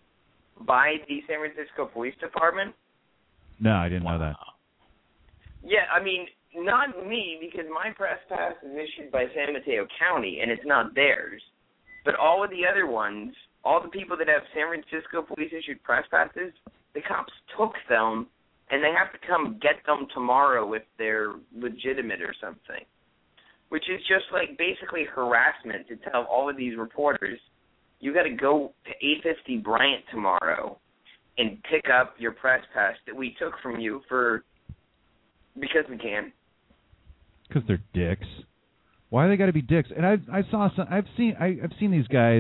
by the San Francisco Police Department? No, I didn't know that. Yeah, I mean, not me, because my press pass is issued by San Mateo County, and it's not theirs. But all of the other ones, all the people that have San Francisco police-issued press passes, the cops took them, and they have to come get them tomorrow if they're legitimate or something. Which is just like basically harassment to tell all of these reporters, you got to go to eight fifty Bryant tomorrow and pick up your press pass that we took from you for because we can. Because they're dicks. Why do they got to be dicks? And I I saw some. I've seen I, I've seen these guys,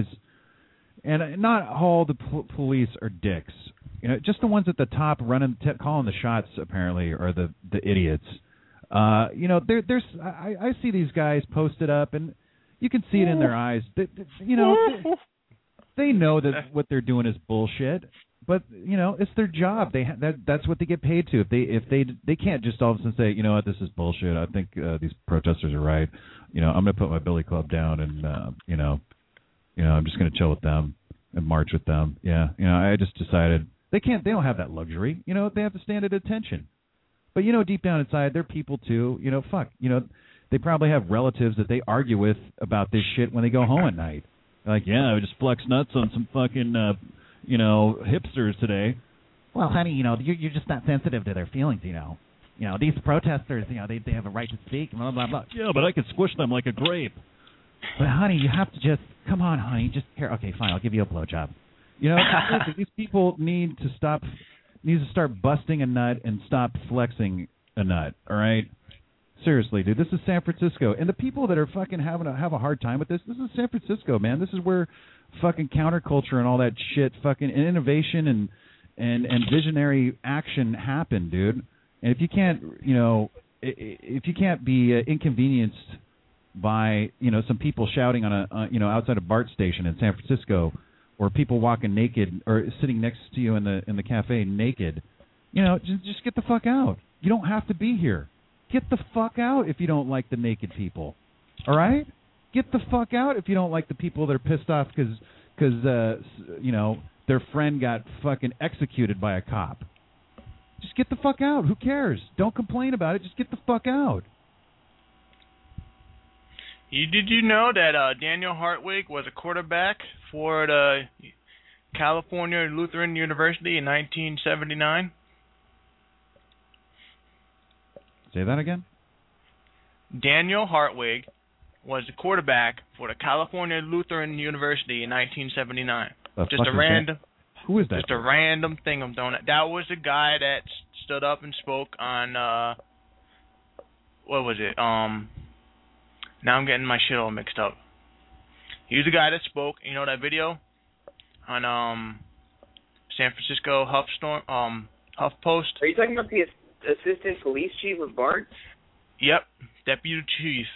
and not all the po- police are dicks. You know, just the ones at the top running, t- calling the shots. Apparently, are the the idiots. Uh, you know, there, there's I, I see these guys posted up, and you can see it in their eyes. They, they, you know, they, they know that what they're doing is bullshit, but you know, it's their job. They ha- that that's what they get paid to. If they if they they can't just all of a sudden say, you know what, this is bullshit. I think uh, these protesters are right. You know, I'm going to put my billy club down, and uh, you know, you know, I'm just going to chill with them and march with them. Yeah, you know, I just decided they can't. They don't have that luxury. You know, they have to stand at attention. But, you know, deep down inside, they're people, too. You know, fuck. You know, they probably have relatives that they argue with about this shit when they go home at night. They're like, yeah, I just flexed nuts on some fucking, uh, you know, hipsters today. Well, honey, you know, you're, you're just not sensitive to their feelings, you know. You know, these protesters, you know, they, they have a right to speak, blah, blah, blah. Yeah, but I could squish them like a grape. But, honey, you have to just, come on, honey, just, here, okay, fine, I'll give you a blowjob. You know, these people need to stop... needs to start busting a nut and stop flexing a nut, all right? Seriously, dude, this is San Francisco. And the people that are fucking having a, have a hard time with this, this is San Francisco, man. This is where fucking counterculture and all that shit, fucking innovation and, and, and visionary action happen, dude. And if you can't, you know, if you can't be uh, inconvenienced by, you know, some people shouting on a, uh, you know, outside a BART station in San Francisco, or people walking naked, or sitting next to you in the in the cafe naked, you know, just, just get the fuck out. You don't have to be here. Get the fuck out if you don't like the naked people. All right? Get the fuck out if you don't like the people that are pissed off because, cause, uh, you know, their friend got fucking executed by a cop. Just get the fuck out. Who cares? Don't complain about it. Just get the fuck out. You, did you know that uh, Daniel Hartwig was a quarterback for the California Lutheran University in nineteen seventy-nine? Say that again? Daniel Hartwig was the quarterback for the California Lutheran University in nineteen seventy-nine. The Just a random... That? Who is that? Just a random thing I'm throwing at. That was the guy that stood up and spoke on, uh... what was it? Um... Now I'm getting my shit all mixed up. He was the guy that spoke. You know that video on um San Francisco HuffStorm, um HuffPost. Are you talking about the assistant police chief of BART? Yep, deputy chief.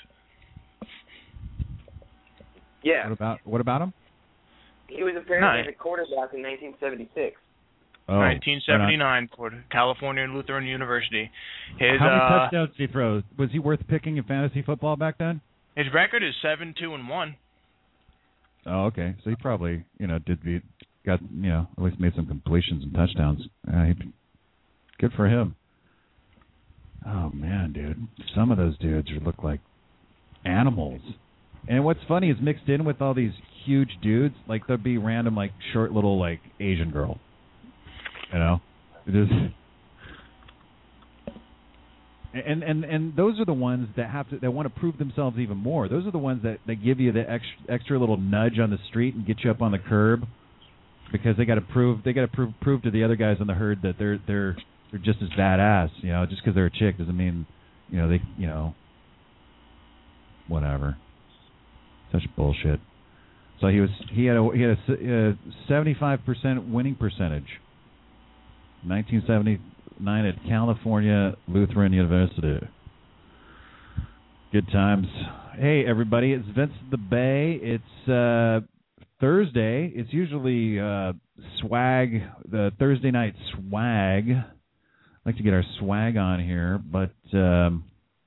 Yeah. What about what about him? He was apparently Nine. the quarterback in nineteen seventy-six. Oh, nineteen seventy-nine for California Lutheran University. His How many uh, touchdowns did he throw? Was he worth picking in fantasy football back then? his record is seven two and one. Oh, okay. So he probably, you know, did be got, you know, at least made some completions and touchdowns. Uh, he, good for him. Oh man, dude, some of those dudes look like animals. And what's funny is mixed in with all these huge dudes, like there'll be random, like short little, like Asian girl. You know, it is. And and and those are the ones that have to that want to prove themselves even more. Those are the ones that, that give you the extra extra little nudge on the street and get you up on the curb, because they got to prove they got to prove prove to the other guys on the herd that they're they're they're just as badass. You know, just because they're a chick doesn't mean, you know, they you know. Whatever. Such bullshit. So he was he had a he had a seventy-five percent winning percentage. nineteen seventy-nine at California Lutheran University. Good times. Hey everybody, it's Vince the Bay. It's uh, Thursday. It's usually uh, swag, the Thursday night swag. I like to get our swag on here, but um,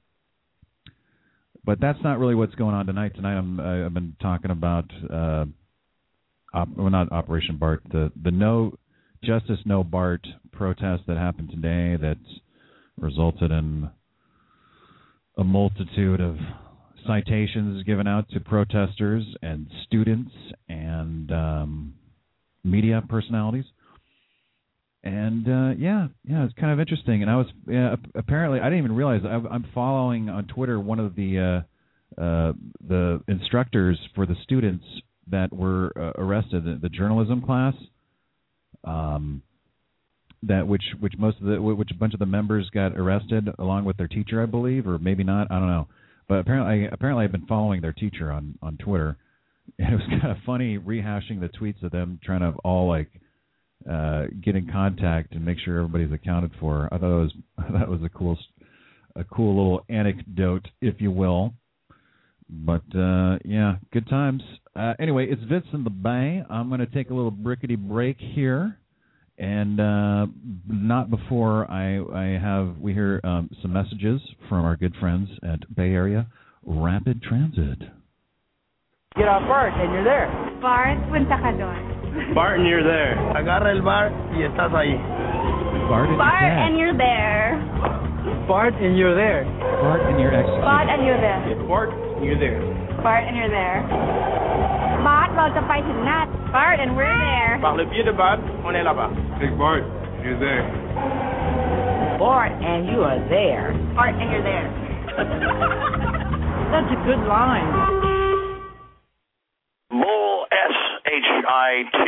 but that's not really what's going on tonight. Tonight I'm uh, I've been talking about uh, op- well not Operation BART, the the no Justice No BART protest that happened today that resulted in a multitude of citations given out to protesters and students and um, media personalities. And uh, yeah, yeah, it's kind of interesting. And I was yeah, apparently I didn't even realize I, I'm following on Twitter one of the uh, uh, the instructors for the students that were uh, arrested, the, the journalism class. Um, that which which most of the which a bunch of the members got arrested along with their teacher, I believe, or maybe not. I don't know. But apparently, apparently, I've been following their teacher on, on Twitter, and it was kind of funny rehashing the tweets of them trying to all like uh, get in contact and make sure everybody's accounted for. I thought it was that was a cool a cool little anecdote, if you will. But uh, yeah, good times. Uh, anyway, it's Vince in the Bay. I'm going to take a little brickety break here. And uh, not before I, I have we hear um, some messages from our good friends at Bay Area Rapid Transit. Get off BART and you're there. BART, punta ka doon. BART and you're there. Agarra el BART y estás ahí. BART and, BART and you're there. BART and you're there. BART and you're executed. BART and you're there. BART, you're there. BART and you're there. BART, เราจะไปถึงนัด BART and we're there. Par le pied de BART, on est là-bas. Big Bart, you're there. BART and you are there. BART and you're there. That's a good line. Bull, S H I T.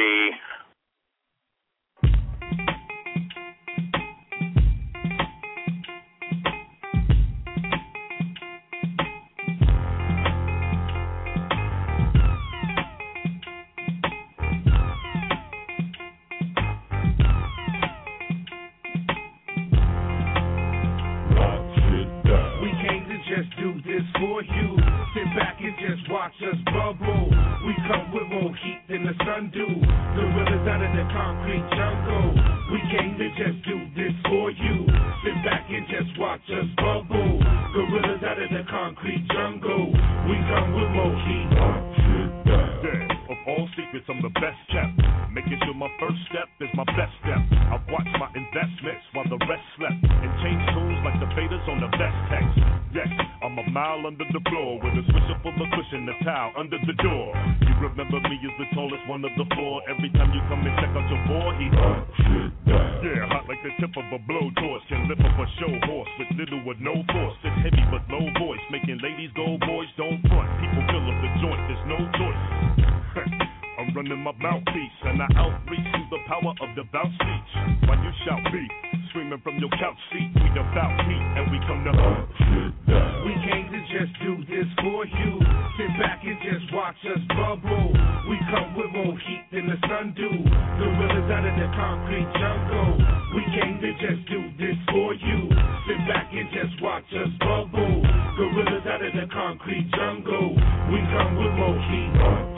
For you, sit back and just watch us bubble. We come with more heat than the sun do. Gorillas out of the concrete jungle. We came to just do this for you. Sit back and just watch us bubble. Gorillas out of the concrete jungle. We come with more heat. Watch it down. all secrets, I'm the best kept. Making sure my first step is my best step. I've watched my investments while the rest slept. And change tunes like the faders on the best text. Yes, I'm a mile under the floor with a swisher full of cushion, the towel under the door. You remember me as the tallest one of the floor. Every time you come and check out your boy, he hot shit down. Yeah, hot like the tip of a blowtorch. Can lift up a show horse with little or no force. It's heavy but low voice, making ladies go, boys don't front. People fill up the joint, there's no choice. I'm running my mouthpiece and I outreach through the power of devout speech. While you shout beef, screaming from your couch seat, we devout heat and we come to hot shit down. We came to just do this for you. Sit back and just watch us bubble. We come with more heat than the sun do. Gorillas out of the concrete jungle. We came to just do this for you. Sit back and just watch us bubble. Gorillas out of the concrete jungle. We come with more heat.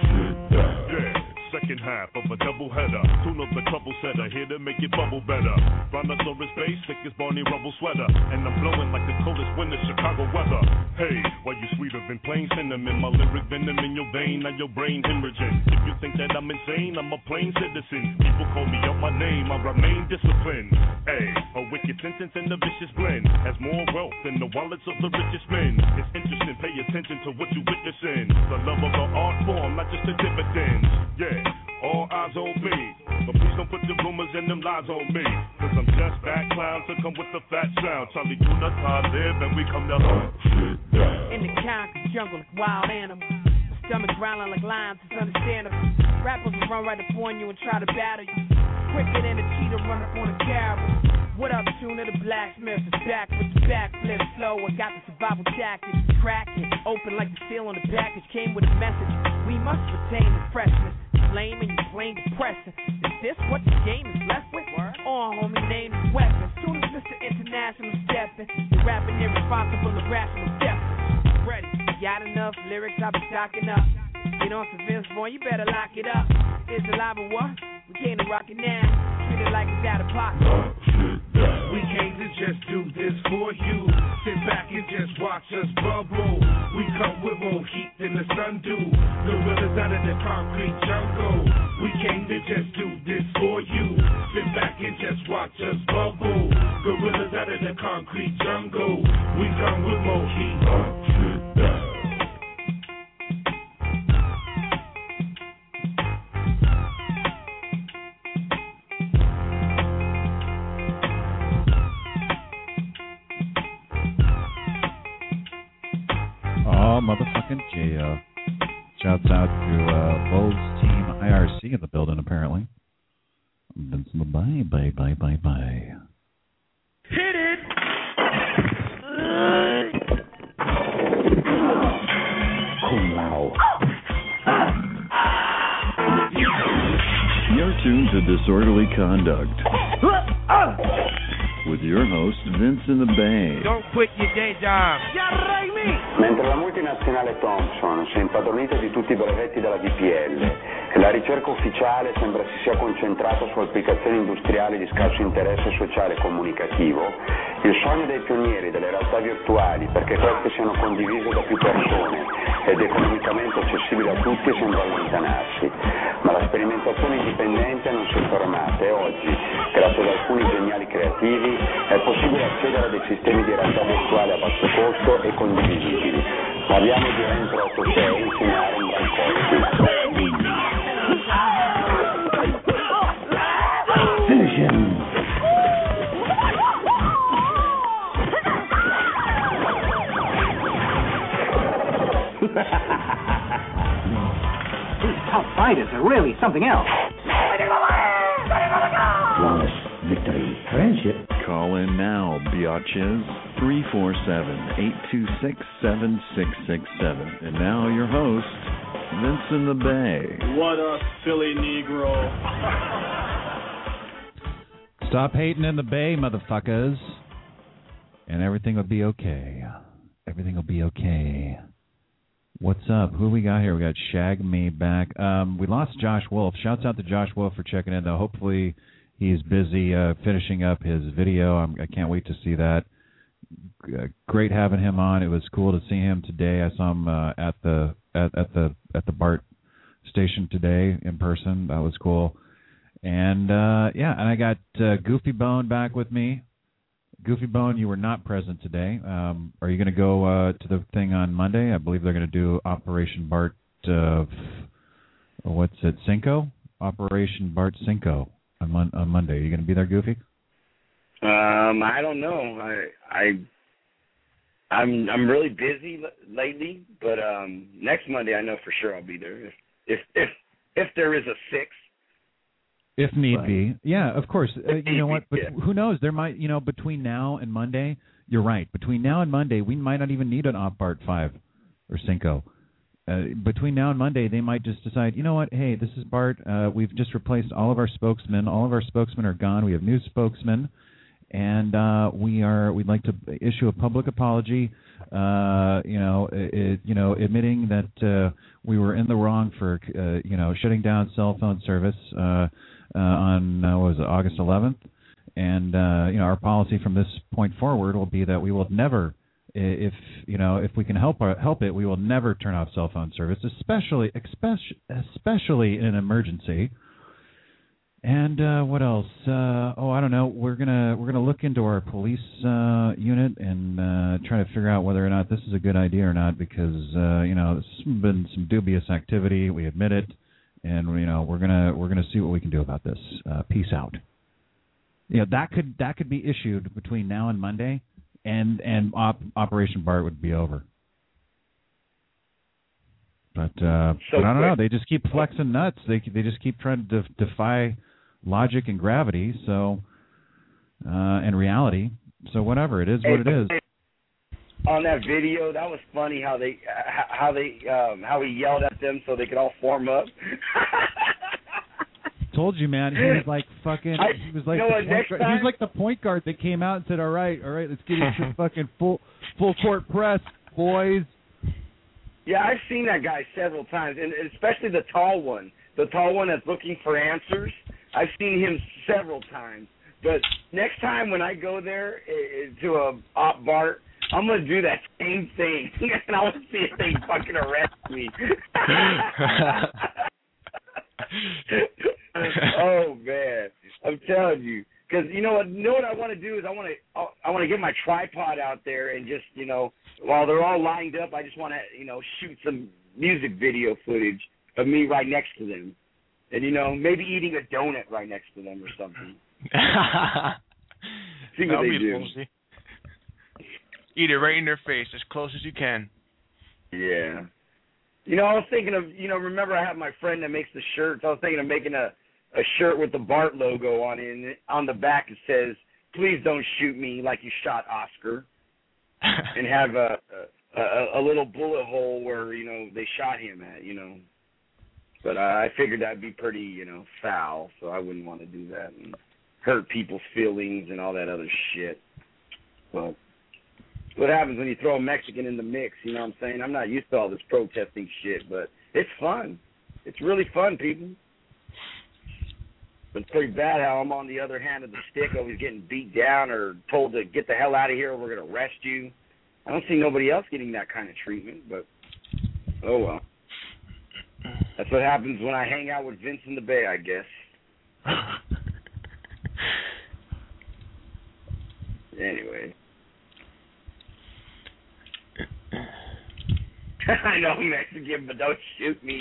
Yeah. Second half of a double header. Tune up the trouble setter, here to make it bubble better. Brontosaurus base, thick as Barney Rubble sweater. And I'm blowing like the coldest winter Chicago weather. Hey, why you sweeter than plain cinnamon? My lyric venom in your vein, now your brain hemorrhaging. If you think that I'm insane, I'm a plain citizen. People call me out my name, I remain disciplined. Hey, a wicked sentence and a vicious blend has more wealth than the wallets of the richest men. It's interesting, pay attention to what you witnessing. The love of the art form, not just the dividends. Yeah. All eyes on me, but please don't put the rumors and them lies on me. Cause I'm just that clown to come with the fat sound. Charlie Tuna, I live and we come to hunt shit down. In the concrete jungle like wild animals. Stomach growling like lions, it's understandable. Rappers will run right up on you and try to battle you. Quicker than a cheetah run up on a caribou. What up, Tuna? The blacksmith is back with the backflip slow. I got the survival jacket, crack it, open like the seal on the package. Came with a message, we must retain the freshness. Flame and you flame depressing. Is this what the game is left with? Oh, homie, name is weapons. Soon as Mister International stepping, you're rapping irresponsible, irrational deafness. Ready? Got enough lyrics, I'll be stocking up. Get on some Vince Vaughn, you better lock it up. It's alive or what? We came to rock it now. Treat it like it's out of pocket. We came to just do this for you. Sit back and just watch us bubble. We come with more heat than the sun do. Gorillas out of the concrete jungle. We came to just do this for you. Sit back and just watch us bubble. Gorillas out of the concrete jungle. We come with more heat. Oh, motherfucking J-O. Shouts out to uh, Lowe's team I R C in the building, apparently. Vincent, bye, bye, bye, bye, bye. Hit it! You're tuned to Disorderly Conduct with your host, Vince in the Bay. Don't quit your day job. Mentre la multinazionale Thomson si è impadronita di tutti i brevetti della D P L e la ricerca ufficiale sembra si sia concentrata su applicazioni industriali di scarso interesse sociale e comunicativo, il sogno dei pionieri delle realtà virtuali perché queste siano condivise da più persone ed economicamente accessibili a tutti sembra allontanarsi. Ma la sperimentazione indipendente non si è fermata e oggi, grazie ad alcuni geniali creativi, è possibile accedere a dei sistemi di realtà virtuale a basso costo e condivisibili. Parliamo di Rent ottantasei insieme a Aaron Brancotti. Vision. These tough fighters are really something else. Flawless victory. Friendship. Call in now, biatches. three four seven, eight two six, seven six six seven. And now your host, Vince in the Bay. What a silly Negro. Stop hating in the Bay, motherfuckers. And everything will be okay. Everything will be okay. What's up? Who we got here? We got Shag Me back. Um, we lost Josh Wolf. Shouts out to Josh Wolf for checking in, though. Hopefully he's busy uh, finishing up his video. I'm, I can't wait to see that. Uh, great having him on. It was cool to see him today. I saw him uh, at the at, at the at the BART station today in person. That was cool. And, uh, yeah, and I got uh, Goofy Bone back with me. Goofy Bone, you were not present today. Um, are you going to go uh, to the thing on Monday? I believe they're going to do Operation Bart, uh, what's it, Cinco? Operation Bart Cinco on, mon- on Monday. Are you going to be there, Goofy? Um, I don't know. I, I, I'm I'm really busy l- lately, but um, next Monday I know for sure I'll be there. If if if, if there is a six. If need Right. be. Yeah, of course. Uh, you know what? But Yeah. who knows? There might, you know, between now and Monday, you're right. Between now and Monday, we might not even need an Op Bart five or Cinco. Uh, between now and Monday, they might just decide, you know what? Hey, this is Bart. Uh, we've just replaced all of our spokesmen. All of our spokesmen are gone. We have new spokesmen, and uh, we are. We'd like to issue a public apology. Uh, you know, it, you know, admitting that uh, we were in the wrong for, uh, you know, shutting down cell phone service. Uh, Uh, on uh, what was it, August eleventh, and uh, you know, our policy from this point forward will be that we will never, if you know, if we can help our, help it, we will never turn off cell phone service, especially especially especially in an emergency. And uh, what else? Uh, oh, I don't know. We're gonna we're gonna look into our police uh, unit and uh, try to figure out whether or not this is a good idea or not, because uh, you know, there's been some dubious activity. We admit it. And you know we're gonna we're gonna see what we can do about this. Uh, peace out. You know that could that could be issued between now and Monday, and and op, Operation Bart would be over. But, uh, So but I don't quick. know. They just keep flexing nuts. They they just keep trying to def- defy logic and gravity. So uh, and reality. So whatever it is, what it is. On that video, that was funny how they how they um, how he yelled at them so they could all form up. Told you, man. He was like fucking. I, He was like you know the what, point next guard, he time, was like the point guard that came out and said, "All right, all right, let's get into fucking full full court press, boys." Yeah, I've seen that guy several times, and especially the tall one, the tall one that's looking for answers. I've seen him several times. But next time when I go there uh, to a Op Bart, I'm going to do that same thing, and I want to see if they fucking arrest me. Oh, man. I'm telling you. Because you know what? You know what I want to do is I want to I want to get my tripod out there and just, you know, while they're all lined up, I just want to, you know, shoot some music video footage of me right next to them, and you know, maybe eating a donut right next to them or something. See what That'll they be do. ballsy. Eat it right in their face, as close as you can. Yeah. You know, I was thinking of, you know, remember I have my friend that makes the shirts. I was thinking of making a, a shirt with the Bart logo on it, and on the back it says, "Please don't shoot me like you shot Oscar," and have a, a a little bullet hole where, you know, they shot him at, you know. But I figured that'd be pretty, you know, foul, so I wouldn't want to do that and hurt people's feelings and all that other shit. But what happens when you throw a Mexican in the mix, you know what I'm saying? I'm not used to all this protesting shit, but it's fun. It's really fun, people. But it's pretty bad how I'm on the other hand of the stick, always getting beat down or told to get the hell out of here or we're going to arrest you. I don't see nobody else getting that kind of treatment, but oh well. That's what happens when I hang out with Vince in the Bay, I guess. Anyway. I know I'm Mexican, but don't shoot me.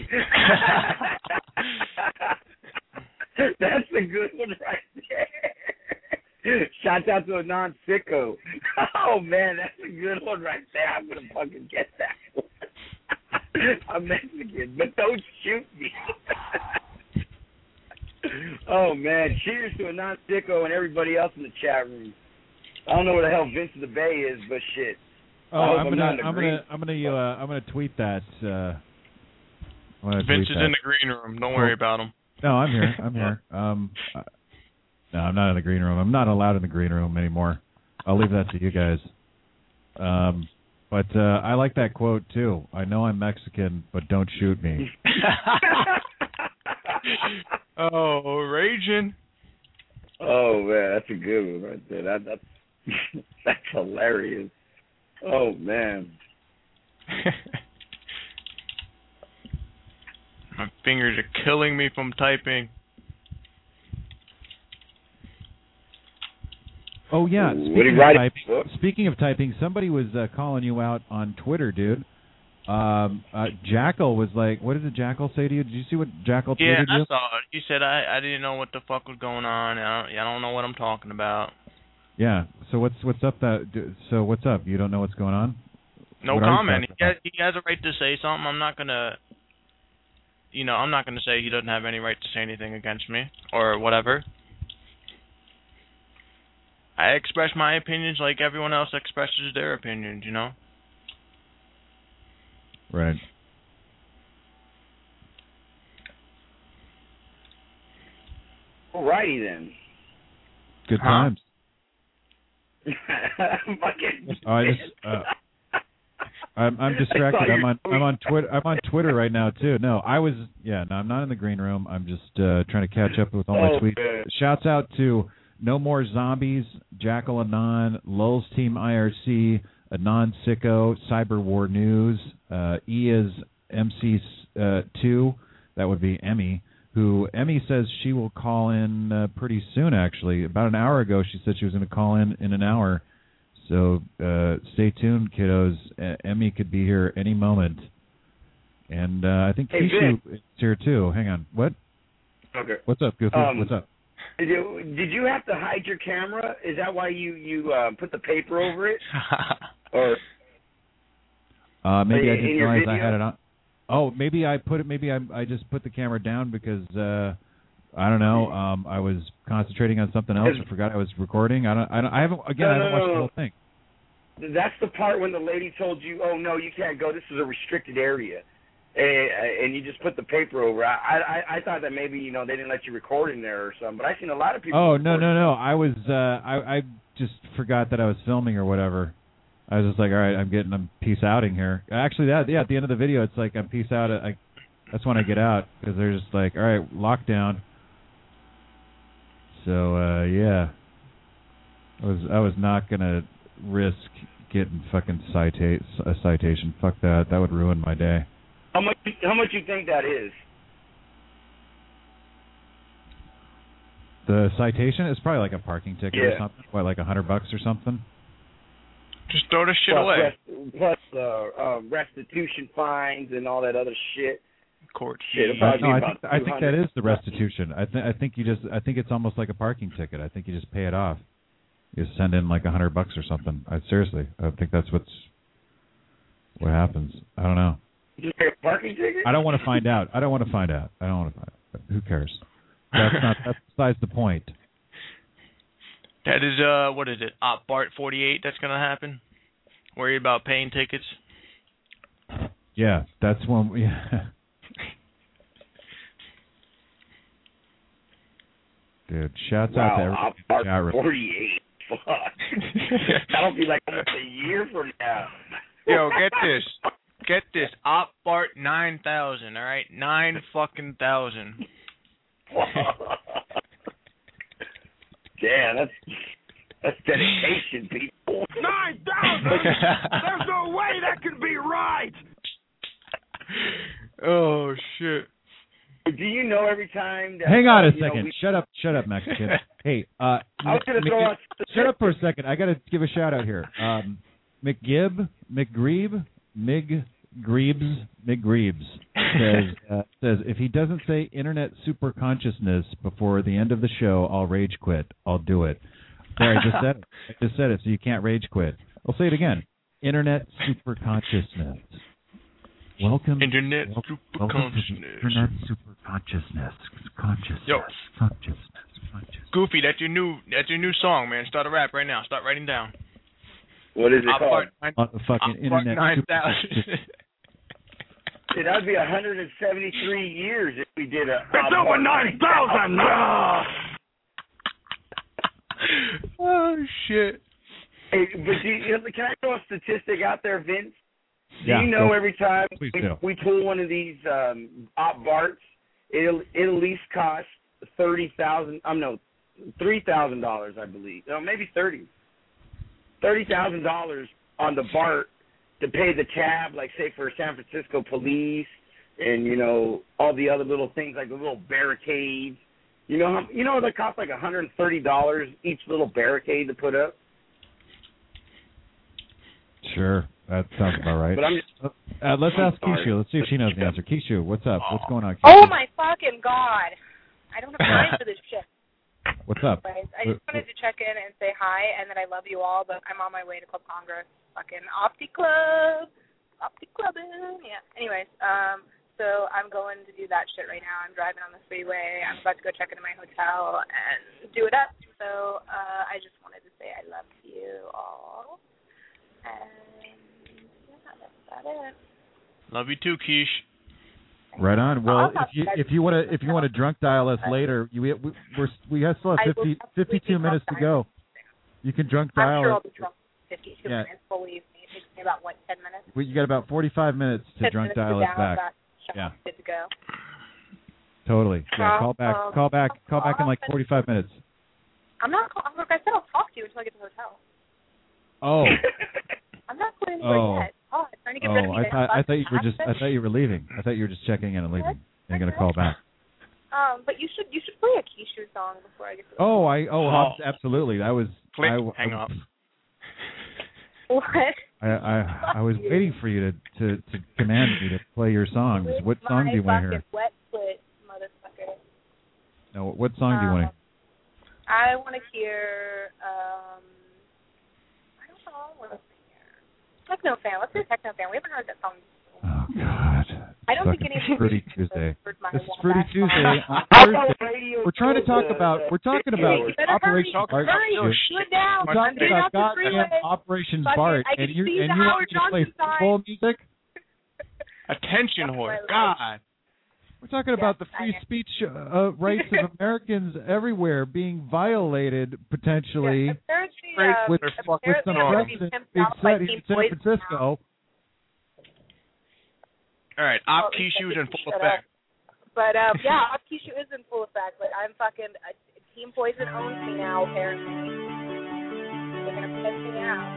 That's a good one right there. Shout out to a non-sicko. Oh, man, that's a good one right there. I'm going to fucking get that one. I'm Mexican, but don't shoot me. Oh, man. Cheers to a non-sicko and everybody else in the chat room. I don't know where the hell Vince of the Bay is, but shit. Oh, I'm gonna, I'm gonna, I'm gonna, uh, I'm gonna tweet that. Uh, I'm gonna Vince tweet is that. in the green room. Don't worry about him. No, I'm here. I'm here. Um, uh, no, I'm not in the green room. I'm not allowed in the green room anymore. I'll leave that to you guys. Um, but uh, I like that quote too. I know I'm Mexican, but don't shoot me. Oh, raging. Oh man, that's a good one right there. That that's that's hilarious. Oh man. My fingers are killing me from typing. Oh yeah. What Speaking did of, you write? typing, speaking of typing, somebody was uh, calling you out on Twitter, dude. Um, uh, Jackal was like, "What did the Jackal say to you? Did you see what Jackal Yeah, tweeted you?" I saw it. He said I I didn't know what the fuck was going on. I don't, I don't know what I'm talking about. Yeah. So what's what's up? That so what's up? You don't know what's going on? No what are you comment. He talking has, he has a right to say something. I'm not gonna, you know, I'm not gonna say he doesn't have any right to say anything against me or whatever. I express my opinions like everyone else expresses their opinions, you know. Right. Alrighty then. Good Huh? times. Fucking. Oh, I just, uh, I'm, I'm distracted. I'm on I'm on Twitter. I'm on Twitter right now too. No, I was yeah. No, I'm not in the green room. I'm just uh, trying to catch up with all my Oh, tweets. man. Shouts out to No More Zombies, Jackal Anon, Lulz Team I R C, Anon Sicko, Cyber War News, uh, Ia's M C two. That would be Emmy. Who Emmy says she will call in uh, pretty soon. Actually, about an hour ago, she said she was going to call in in an hour. So uh, stay tuned, kiddos. Uh, Emmy could be here any moment. And uh, I think Hey, Kishu Vic. is here too. Hang on. What? Okay. What's up, Goofy? Um, What's up? Did you, did you have to hide your camera? Is that why you you uh, put the paper over it? Or Uh, maybe I in didn't your realize I video? had it on. Oh, maybe I put it. Maybe I I just put the camera down because uh, I don't know. Um, I was concentrating on something else and forgot I was recording. I don't. I, don't, I haven't. Again, No, I haven't no, watched no, the no. whole thing. That's the part when the lady told you, "Oh no, you can't go. This is a restricted area," and, and you just put the paper over. I, I I thought that maybe you know they didn't let you record in there or something. But I've seen a lot of people. Oh no record. no no! I was uh, I I just forgot that I was filming or whatever. I was just like, all right, I'm getting I'm peace outing here. Actually, that yeah, at the end of the video, it's like I'm peace out. I that's when I get out because they're just like, all right, lockdown. So uh, yeah, I was I was not gonna risk getting fucking cita- a citation. Fuck that. That would ruin my day. How much? How much you think that is? The citation is probably like a parking ticket or Yeah. something. What, like a hundred bucks or something? Just throw the shit plus, away. Rest, plus uh, uh, restitution fines and all that other shit. Court Shit, it'll No, probably be I about think I think that two hundred. is the restitution. I think I think you just I think it's almost like a parking ticket. I think you just pay it off. You just send in like a hundred bucks or something. I seriously, I think that's what's what happens. I don't know. Just pay a parking ticket? I don't want to find out. I don't want to find out. I don't want to find out. Who cares? That's not that's besides the point. That is uh, what is it? Op Bart forty-eight. That's gonna happen. Worry about paying tickets. Yeah, that's when. Yeah. Dude, shouts wow, out to everyone Op in the Bart chat room. forty-eight. Fuck. That'll be like almost a year from now. Yo, get this. Get this. Op Bart nine thousand. All right, nine fucking thousand. Damn, that's that's dedication, people. Nine thousand! There's no way that can be right! Oh shit. Do you know every time that... Hang on uh, a you know, second. we- Shut up, shut up, Mexican. Hey, uh, I was going to Mc- throw out... shut up for a second. I got to give a shout out here. Um, McGib, McGreeb, Mig Greebs, McGreebs says uh, says if he doesn't say internet super consciousness before the end of the show, I'll rage quit. I'll do it. There, I just said it. I just said it, so you can't rage quit. I'll say it again. Internet super consciousness. Welcome, Internet welcome, super welcome to consciousness. the Internet super consciousness. Consciousness. Yo. Consciousness. Consciousness. Goofy, that's your new that's your new song, man. Start a rap right now. Start writing down. What is it Op called? Bart On the fucking internet nine super thousand. consciousness. Dude, that would be one hundred seventy-three years if we did a... It's over nine thousand! Oh shit. Hey, but do you, can I throw a statistic out there, Vince? Do Yeah, you know go. every time Please we, do. we pull one of these um, op Barts, it'll, it'll at least cost thirty thousand. I'm no, three thousand dollars, I believe. No, maybe thirty. Thirty thousand dollars on the Bart to pay the tab, like say for San Francisco police, and you know all the other little things like the little barricades. You know, how, you know they cost like one hundred thirty dollars each little barricade to put up. Sure, that sounds about right. But I'm just, uh, let's I'm ask sorry. Keisha. Let's see if she knows the answer. Keisha, what's up? What's going on? Keisha? Oh my fucking god! I don't have time for this shit. What's up? Anyways, I just wanted to check in and say hi and that I love you all, but I'm on my way to Club Congress. Fucking Opti Club. Opti Clubbing. Yeah. Anyways, um, so I'm going to do that shit right now. I'm driving on the freeway. I'm about to go check into my hotel and do it up. So uh, I just wanted to say I love you all. And yeah, that's about it. Love you too, Keish. Right on. Well, I'll if you if you want to if you want to drunk dial us later, you we we're, we have still have fifty, fifty-two minutes to go. You can drunk dial. I'm sure I'll us. be drunk fifty-two Yeah. minutes. Believe me, it takes me about what ten minutes. We, you got about forty-five minutes to ten drunk minutes dial to us download back. that. Yeah. Good to go. Totally. Yeah. Call back. Um, Call back. Call back in like forty-five minutes. I'm not. call- Like I said, I'll talk to you until I get to the hotel. Oh. I'm not going anywhere Oh. yet. Oh, I'm trying to get Oh, rid of I these thought I thought you were fucking just I thought you were leaving. I thought you were just checking in and leaving. You're gonna call back. Um, but you should you should play a Keishu song before I get to the Oh, I oh, Oh. abs- absolutely. I was Click. I, Hang I, up. What? I I, I was waiting for you to, to, to command me to play your songs. With What song my do you want to hear? fucking wet foot, motherfucker. No, what song do you want to Um, I want to hear. Um, I don't know. What else to hear? Techno Fan. Let's hear Techno Fan. We haven't heard that song. Oh God! I don't think Fucking any of Fruity you Tuesday. heard my This is Wombat Fruity song. Tuesday on Thursday. We're trying to talk about. We're talking about You better Operation hurry. Bart. Hurry. We're Slow down. I'm talking getting about off the goddamn freeway. Operation Fucking- Bart, I can and you see and the you want Howard me to play Johnson sign. full music. Attention whore. God. We're talking about the free I know. speech uh, rights of Americans everywhere being violated potentially Yeah, apparently, Right, um, with, apparently with some I'm gonna be precedent pimped being out by set here Team in San Poison Francisco. All right, Op Oh, Keishu's in full shut effect. up. But um, yeah, Op Keishu is in full effect. But I'm fucking uh, Team Poison owns me now. Apparently, they're gonna piss me out.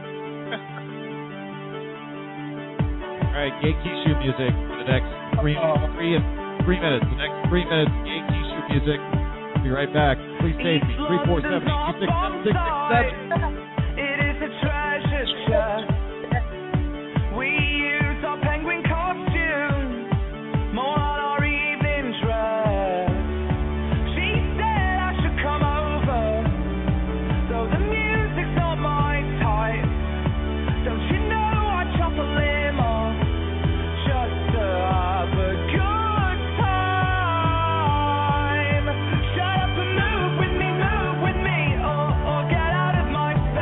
All right, Gay Keishu music for the next three, three, three minutes. The next three minutes, Gay Keishu music. Be right back. Please save me. Three four seven eight two six seven six six seven. It is a treasure chest. We use our penguin costumes more on our evening dress. She said I should come over, though the music's not my type. Don't you know I chop a limb off just to have a good time? Shut up and move with me, move with me, or, or get out of my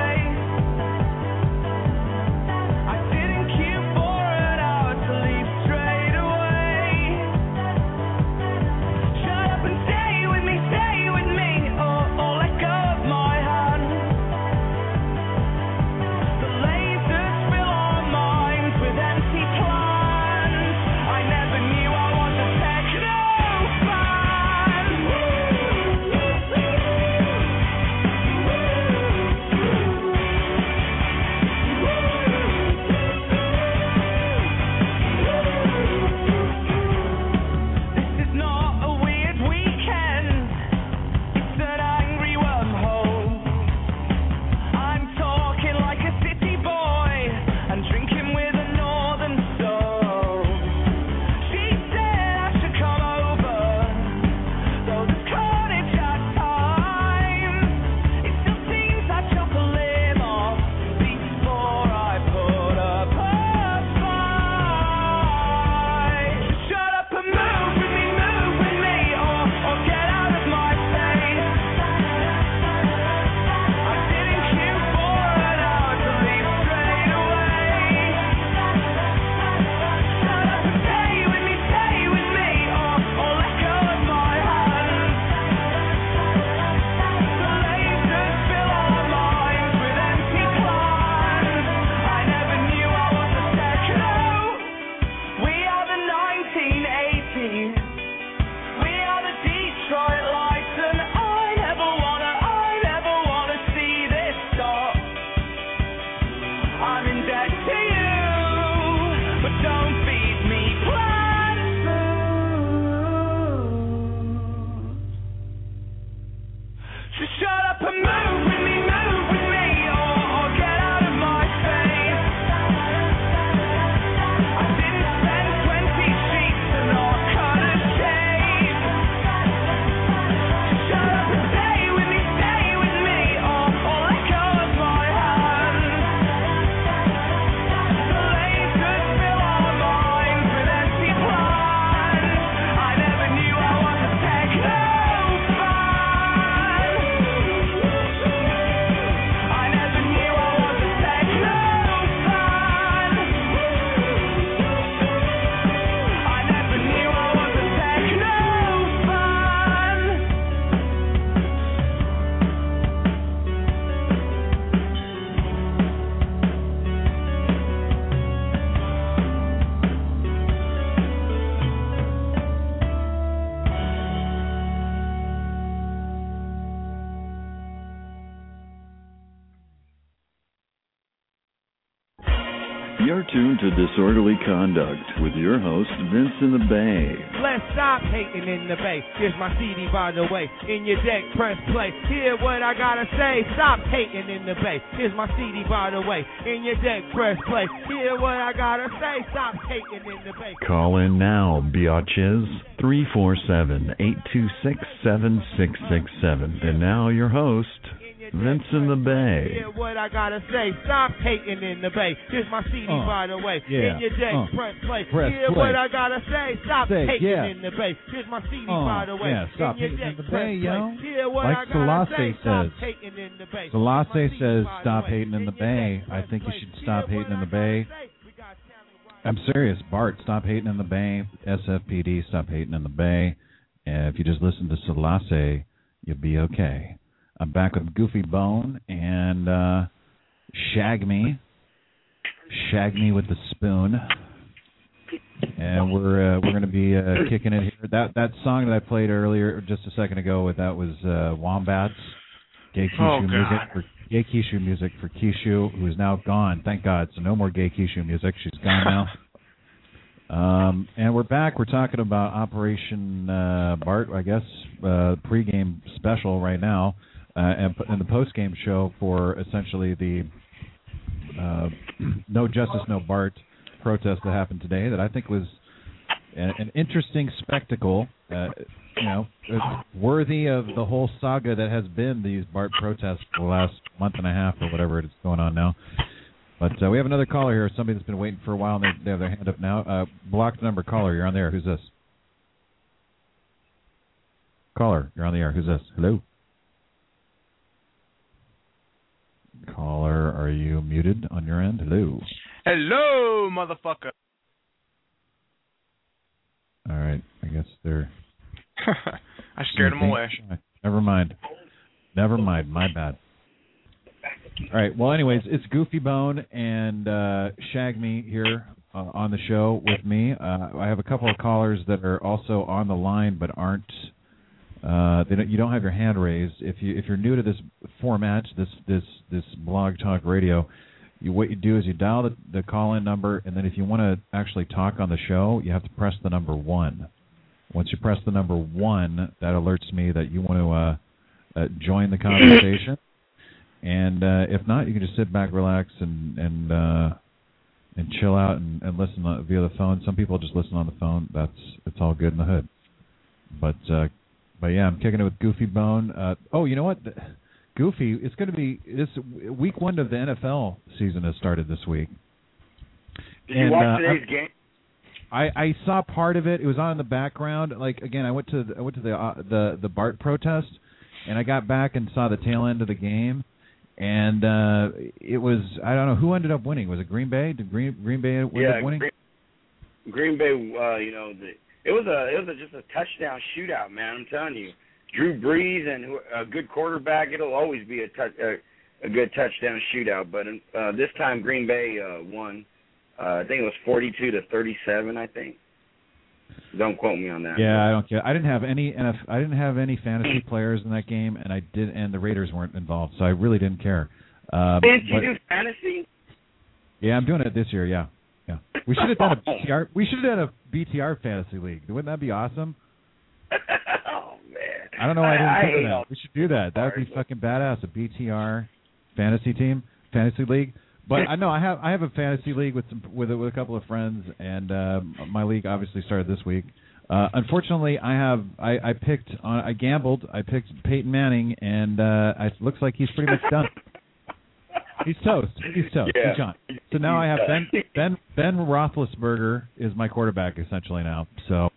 You're tuned to Disorderly Conduct with your host, Vince in the Bay. Let's stop hating in the Bay. Here's my C D, by the way. In your deck, press play. Hear what I gotta say. Stop hating in the Bay. Here's my C D, by the way. In your deck, press play. Hear what I gotta say. Stop hating in the Bay. Call in now, biatches. three four seven, eight two six, seven six six seven. And now your host, Vince in the Bay. Hear what I gotta say. Stop hating in the Bay. Here's my C D, uh, by the way. Yeah. In your deck, uh, press play. Press Hear play. what I gotta say. Stop say, hating yeah. in the Bay. Here's my C D, uh, by the way. Yeah, stop in your hating deck, in the press Bay, play. yo. Hear what Like I gotta Selassie say. says. Stop hating in the Bay. Selassie says, stop hating in the Bay. I think you should stop hating in the Bay. I'm serious. Bart, stop hating in the Bay. S F P D, stop hating in the Bay. And if you just listen to Selassie, you'll be okay. I'm back with Goofy Bone and uh, Shag Me. Shag Me with the spoon. And we're uh, we're going to be uh, kicking it here. That that song that I played earlier, just a second ago, with that was uh, Wombats. Gay Kishu Oh, music God. for Gay Kishu music for Kishu, who is now gone. Thank God. So no more Gay Kishu music. She's gone now. Um, and we're back. We're talking about Operation uh, Bart, I guess, uh, pregame special right now, uh, and, and the postgame show for essentially the uh, No Justice, No Bart protest that happened today. That I think was an, an interesting spectacle. Uh, you know, worthy of the whole saga that has been these Bart protests for the last month and a half or whatever it's going on now. But uh, we have another caller here, somebody that's been waiting for a while, and they, they have their hand up now. Uh, blocked number caller, you're on the air. Who's this? Caller, you're on the air. Who's this? Hello? Caller, are you muted on your end? Hello? Hello, motherfucker. All right, I guess they're... I scared him away. Never mind. Never mind. My bad. All right. Well, anyways, it's Goofy Bone and uh, Shag Me here uh, on the show with me. Uh, I have a couple of callers that are also on the line, but aren't. Uh, they don't, you don't have your hand raised. If you if you're new to this format, this this this Blog Talk Radio, you, what you do is you dial the, the call-in number, and then if you want to actually talk on the show, you have to press the number one. Once you press the number one, that alerts me that you want to uh, uh, join the conversation. And uh, if not, you can just sit back, relax, and and uh, and chill out and, and listen via the phone. Some people just listen on the phone. That's it's all good in the hood. But uh, but yeah, I'm kicking it with Goofy Bone. Uh, oh, you know what? Goofy, it's going to be this week one of the N F L season has started this week. Did and, you watch uh, today's I, game? I, I saw part of it. It was on in the background. Like again, I went to the, I went to the uh, the the Bart protest, and I got back and saw the tail end of the game. And uh, it was, I don't know, who ended up winning? Was it Green Bay? Did Green Green Bay end yeah, up winning? Green, Green Bay, uh, you know, the, it was a it was a, just a touchdown shootout, man. I'm telling you. Drew Brees and who, a good quarterback, it'll always be a, touch, a, a good touchdown shootout. But uh, this time Green Bay uh, won. Uh, I think it was forty-two to thirty-seven, I think. Don't quote me on that. Yeah, I don't care. I didn't have any N F L, I didn't have any fantasy players in that game, and I did, and the Raiders weren't involved, so I really didn't care. Uh, Didn't you but, do fantasy? Yeah, I'm doing it this year. Yeah, yeah. We should have done a B T R. We should have done a B T R fantasy league. Wouldn't that be awesome? Oh man. I don't know why I didn't I, think I of that. We should do that. That would be fucking badass. A B T R fantasy team, fantasy league. But I know I have I have a fantasy league with some, with with a couple of friends, and uh, my league obviously started this week. Uh, unfortunately, I have I, I picked on I gambled. I picked Peyton Manning, and uh, it looks like he's pretty much done. He's toast. He's toast. Yeah. He's done. So now I have Ben Ben Ben Roethlisberger is my quarterback essentially now. So.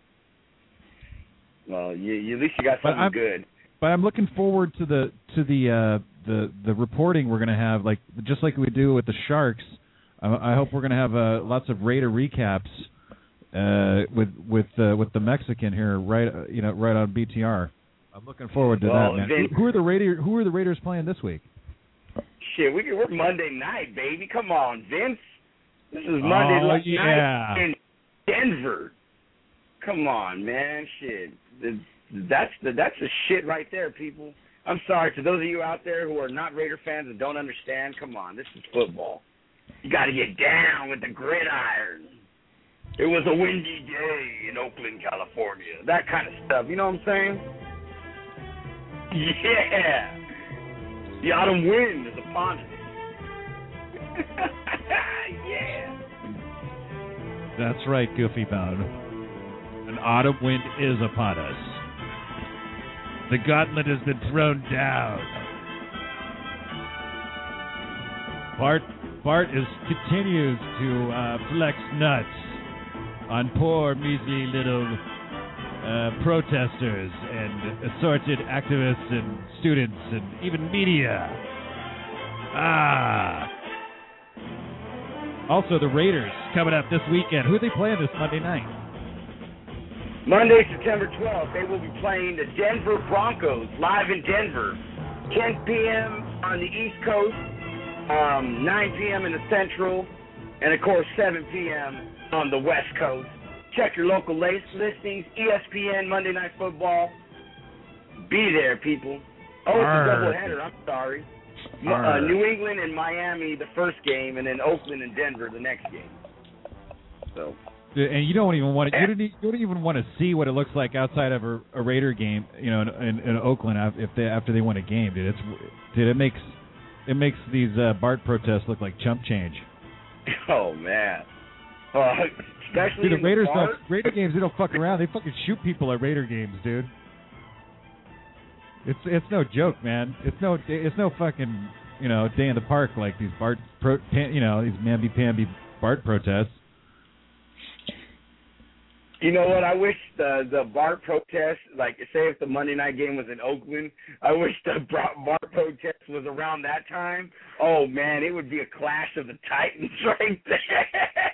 Well, you, you, at least you got But something I'm, good. But I'm looking forward to the to the uh, the the reporting we're going to have, like just like we do with the Sharks. I, I hope we're going to have uh, lots of Raider recaps uh, with with uh, with the Mexican here, right? Uh, you know, right on B T R. I'm looking forward to Well, that, man. Vince, Who are the Raider? Who are the Raiders playing this week? Shit, we can, we're Monday night, baby. Come on, Vince. This is Monday Oh, night yeah. in Denver. Come on, man. Shit. That's the that's the shit right there, people. I'm sorry to those of you out there who are not Raider fans and don't understand. Come on, this is football. You got to get down with the gridiron. It was a windy day in Oakland, California. That kind of stuff. You know what I'm saying? Yeah. The autumn wind is upon us. Yeah. That's right, Goofy Bone. An autumn wind is upon us. The gauntlet has been thrown down. Bart Bart is continues to uh, flex nuts on poor, measly little uh, protesters and assorted activists and students and even media. Ah. Also, the Raiders coming up this weekend. Who are they playing this Monday night? Monday, September twelfth, they will be playing the Denver Broncos live in Denver. ten p.m. on the East Coast, um, nine p.m. in the Central, and, of course, seven p.m. on the West Coast. Check your local listings, E S P N, Monday Night Football. Be there, people. Oh, it's a doubleheader. I'm sorry. Uh, New England and Miami the first game, and then Oakland and Denver the next game. So. And you don't even want to. You don't, you don't even want to see what it looks like outside of a, a Raider game. You know, in, in, in Oakland, if they after they win a game, dude. It's dude. It makes it makes these uh, Bart protests look like chump change. Oh man. Uh, especially dude, the Raiders the don't, Raider games. They don't fuck around. They fucking shoot people at Raider games, dude. It's it's no joke, man. It's no it's no fucking you know day in the park like these Bart pro, you know these mamby pamby Bart protests. You know what? I wish the the Bart protest, like say if the Monday night game was in Oakland, I wish the Bart protest was around that time. Oh man, it would be a clash of the Titans right there.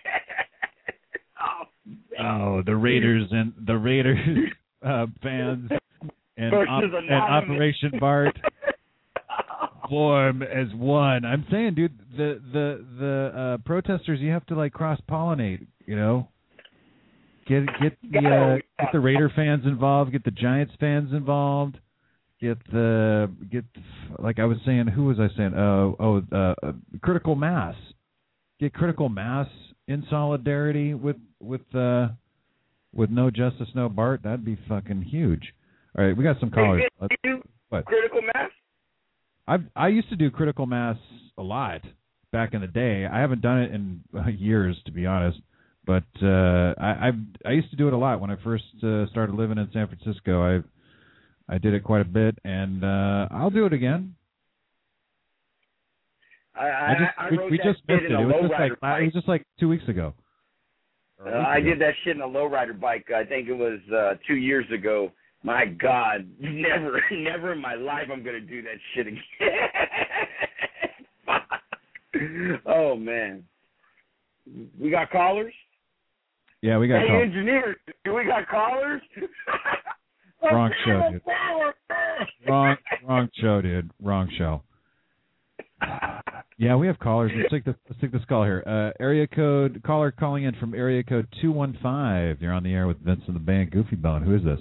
Oh, oh, the Raiders and the Raiders uh, fans and, op- and Operation Bart form as one. I'm saying, dude, the the the uh, protesters, you have to like cross pollinate, you know. Get get the uh, get the Raider fans involved. Get the Giants fans involved. Get the get like I was saying. Who was I saying? Oh oh, uh, critical mass. Get critical mass in solidarity with with uh, with No Justice, No Bart. That'd be fucking huge. All right, we got some callers. Hey, you what? Critical mass? I I used to do critical mass a lot back in the day. I haven't done it in uh, years, to be honest. But uh, I I've, I used to do it a lot when I first uh, started living in San Francisco. I I did it quite a bit, and uh, I'll do it again. I, I, I just, I we, wrote we that just shit missed in it. a It was just like lowrider it was just like two weeks ago. Uh, I did that shit in a lowrider bike. I think it was uh, two years ago. My God, never, never in my life I'm gonna do that shit again. Oh man, we got callers. Yeah, we got hey, callers. engineer, do we got callers? Wrong show, dude. Wrong, wrong show, dude. Wrong show. Yeah, we have callers. Let's take this. Let's take this call here. Uh, area code caller calling in from area code two one five. You're on the air with Vince and the band Goofy Bone. Who is this?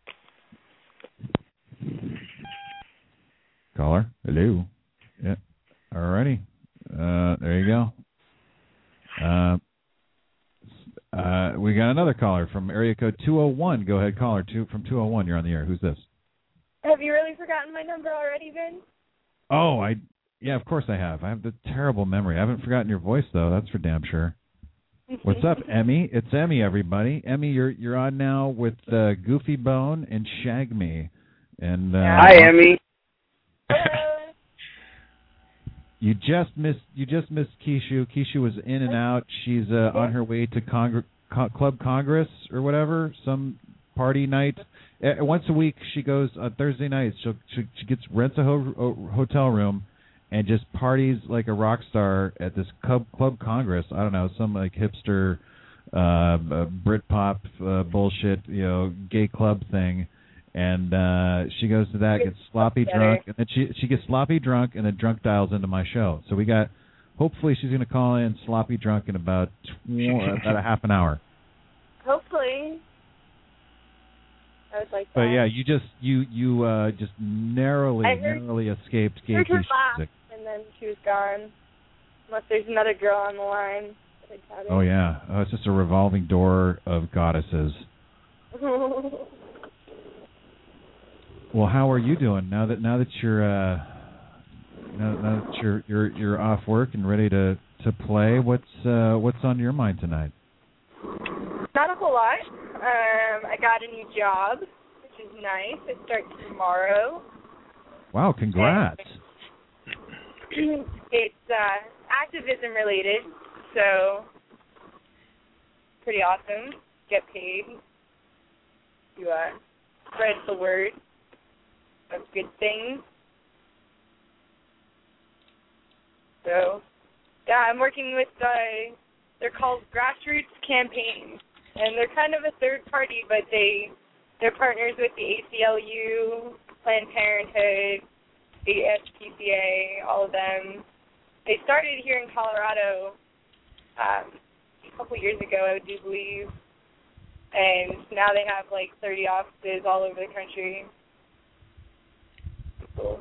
Caller, hello. Yeah. Alrighty. Uh, there you go. Uh, uh, we got another caller from area code two oh one. Go ahead, caller two from two oh one. You're on the air. Who's this? Have you really forgotten my number already, Vin? Oh, I yeah, of course I have. I have the terrible memory. I haven't forgotten your voice though. That's for damn sure. What's up, Emmy? It's Emmy, everybody. Emmy, you're you're on now with uh, Goofy Bone and Shag Me. And uh, hi, Emmy. You just missed. You just missed Keishu. Keishu was in and out. She's uh, on her way to Congre- Co- Club Congress or whatever, some party night. Uh, once a week, she goes on Thursday nights. She'll, she she gets rents a ho- hotel room and just parties like a rock star at this Club Club Congress. I don't know, some like hipster, uh, uh, Britpop uh, bullshit, you know, gay club thing. And uh, she goes to that, gets sloppy drunk, and then she she gets sloppy drunk, and then drunk dials into my show. So we got, hopefully she's going to call in sloppy drunk in about tw- about a half an hour. Hopefully. I would like that. But yeah, you just you you uh, just narrowly I heard, narrowly escaped gay heard her music. laugh, and then she was gone. Unless there's another girl on the line. I doubt it. Oh yeah, oh, it's just a revolving door of goddesses. Well, how are you doing now that now that you're uh, now, now that you're you're you're off work and ready to, to play? What's uh, what's on your mind tonight? Not a whole lot. Um, I got a new job, which is nice. It starts tomorrow. Wow, congrats! It's uh, activism related, so pretty awesome. Get paid to uh, spread the word of good things. So, yeah, I'm working with, uh, they're called Grassroots Campaign, and they're kind of a third party, but they, they're partners with the A C L U, Planned Parenthood, the S P C A, all of them. They started here in Colorado um, a couple years ago, I do believe, and now they have like thirty offices all over the country. Cool.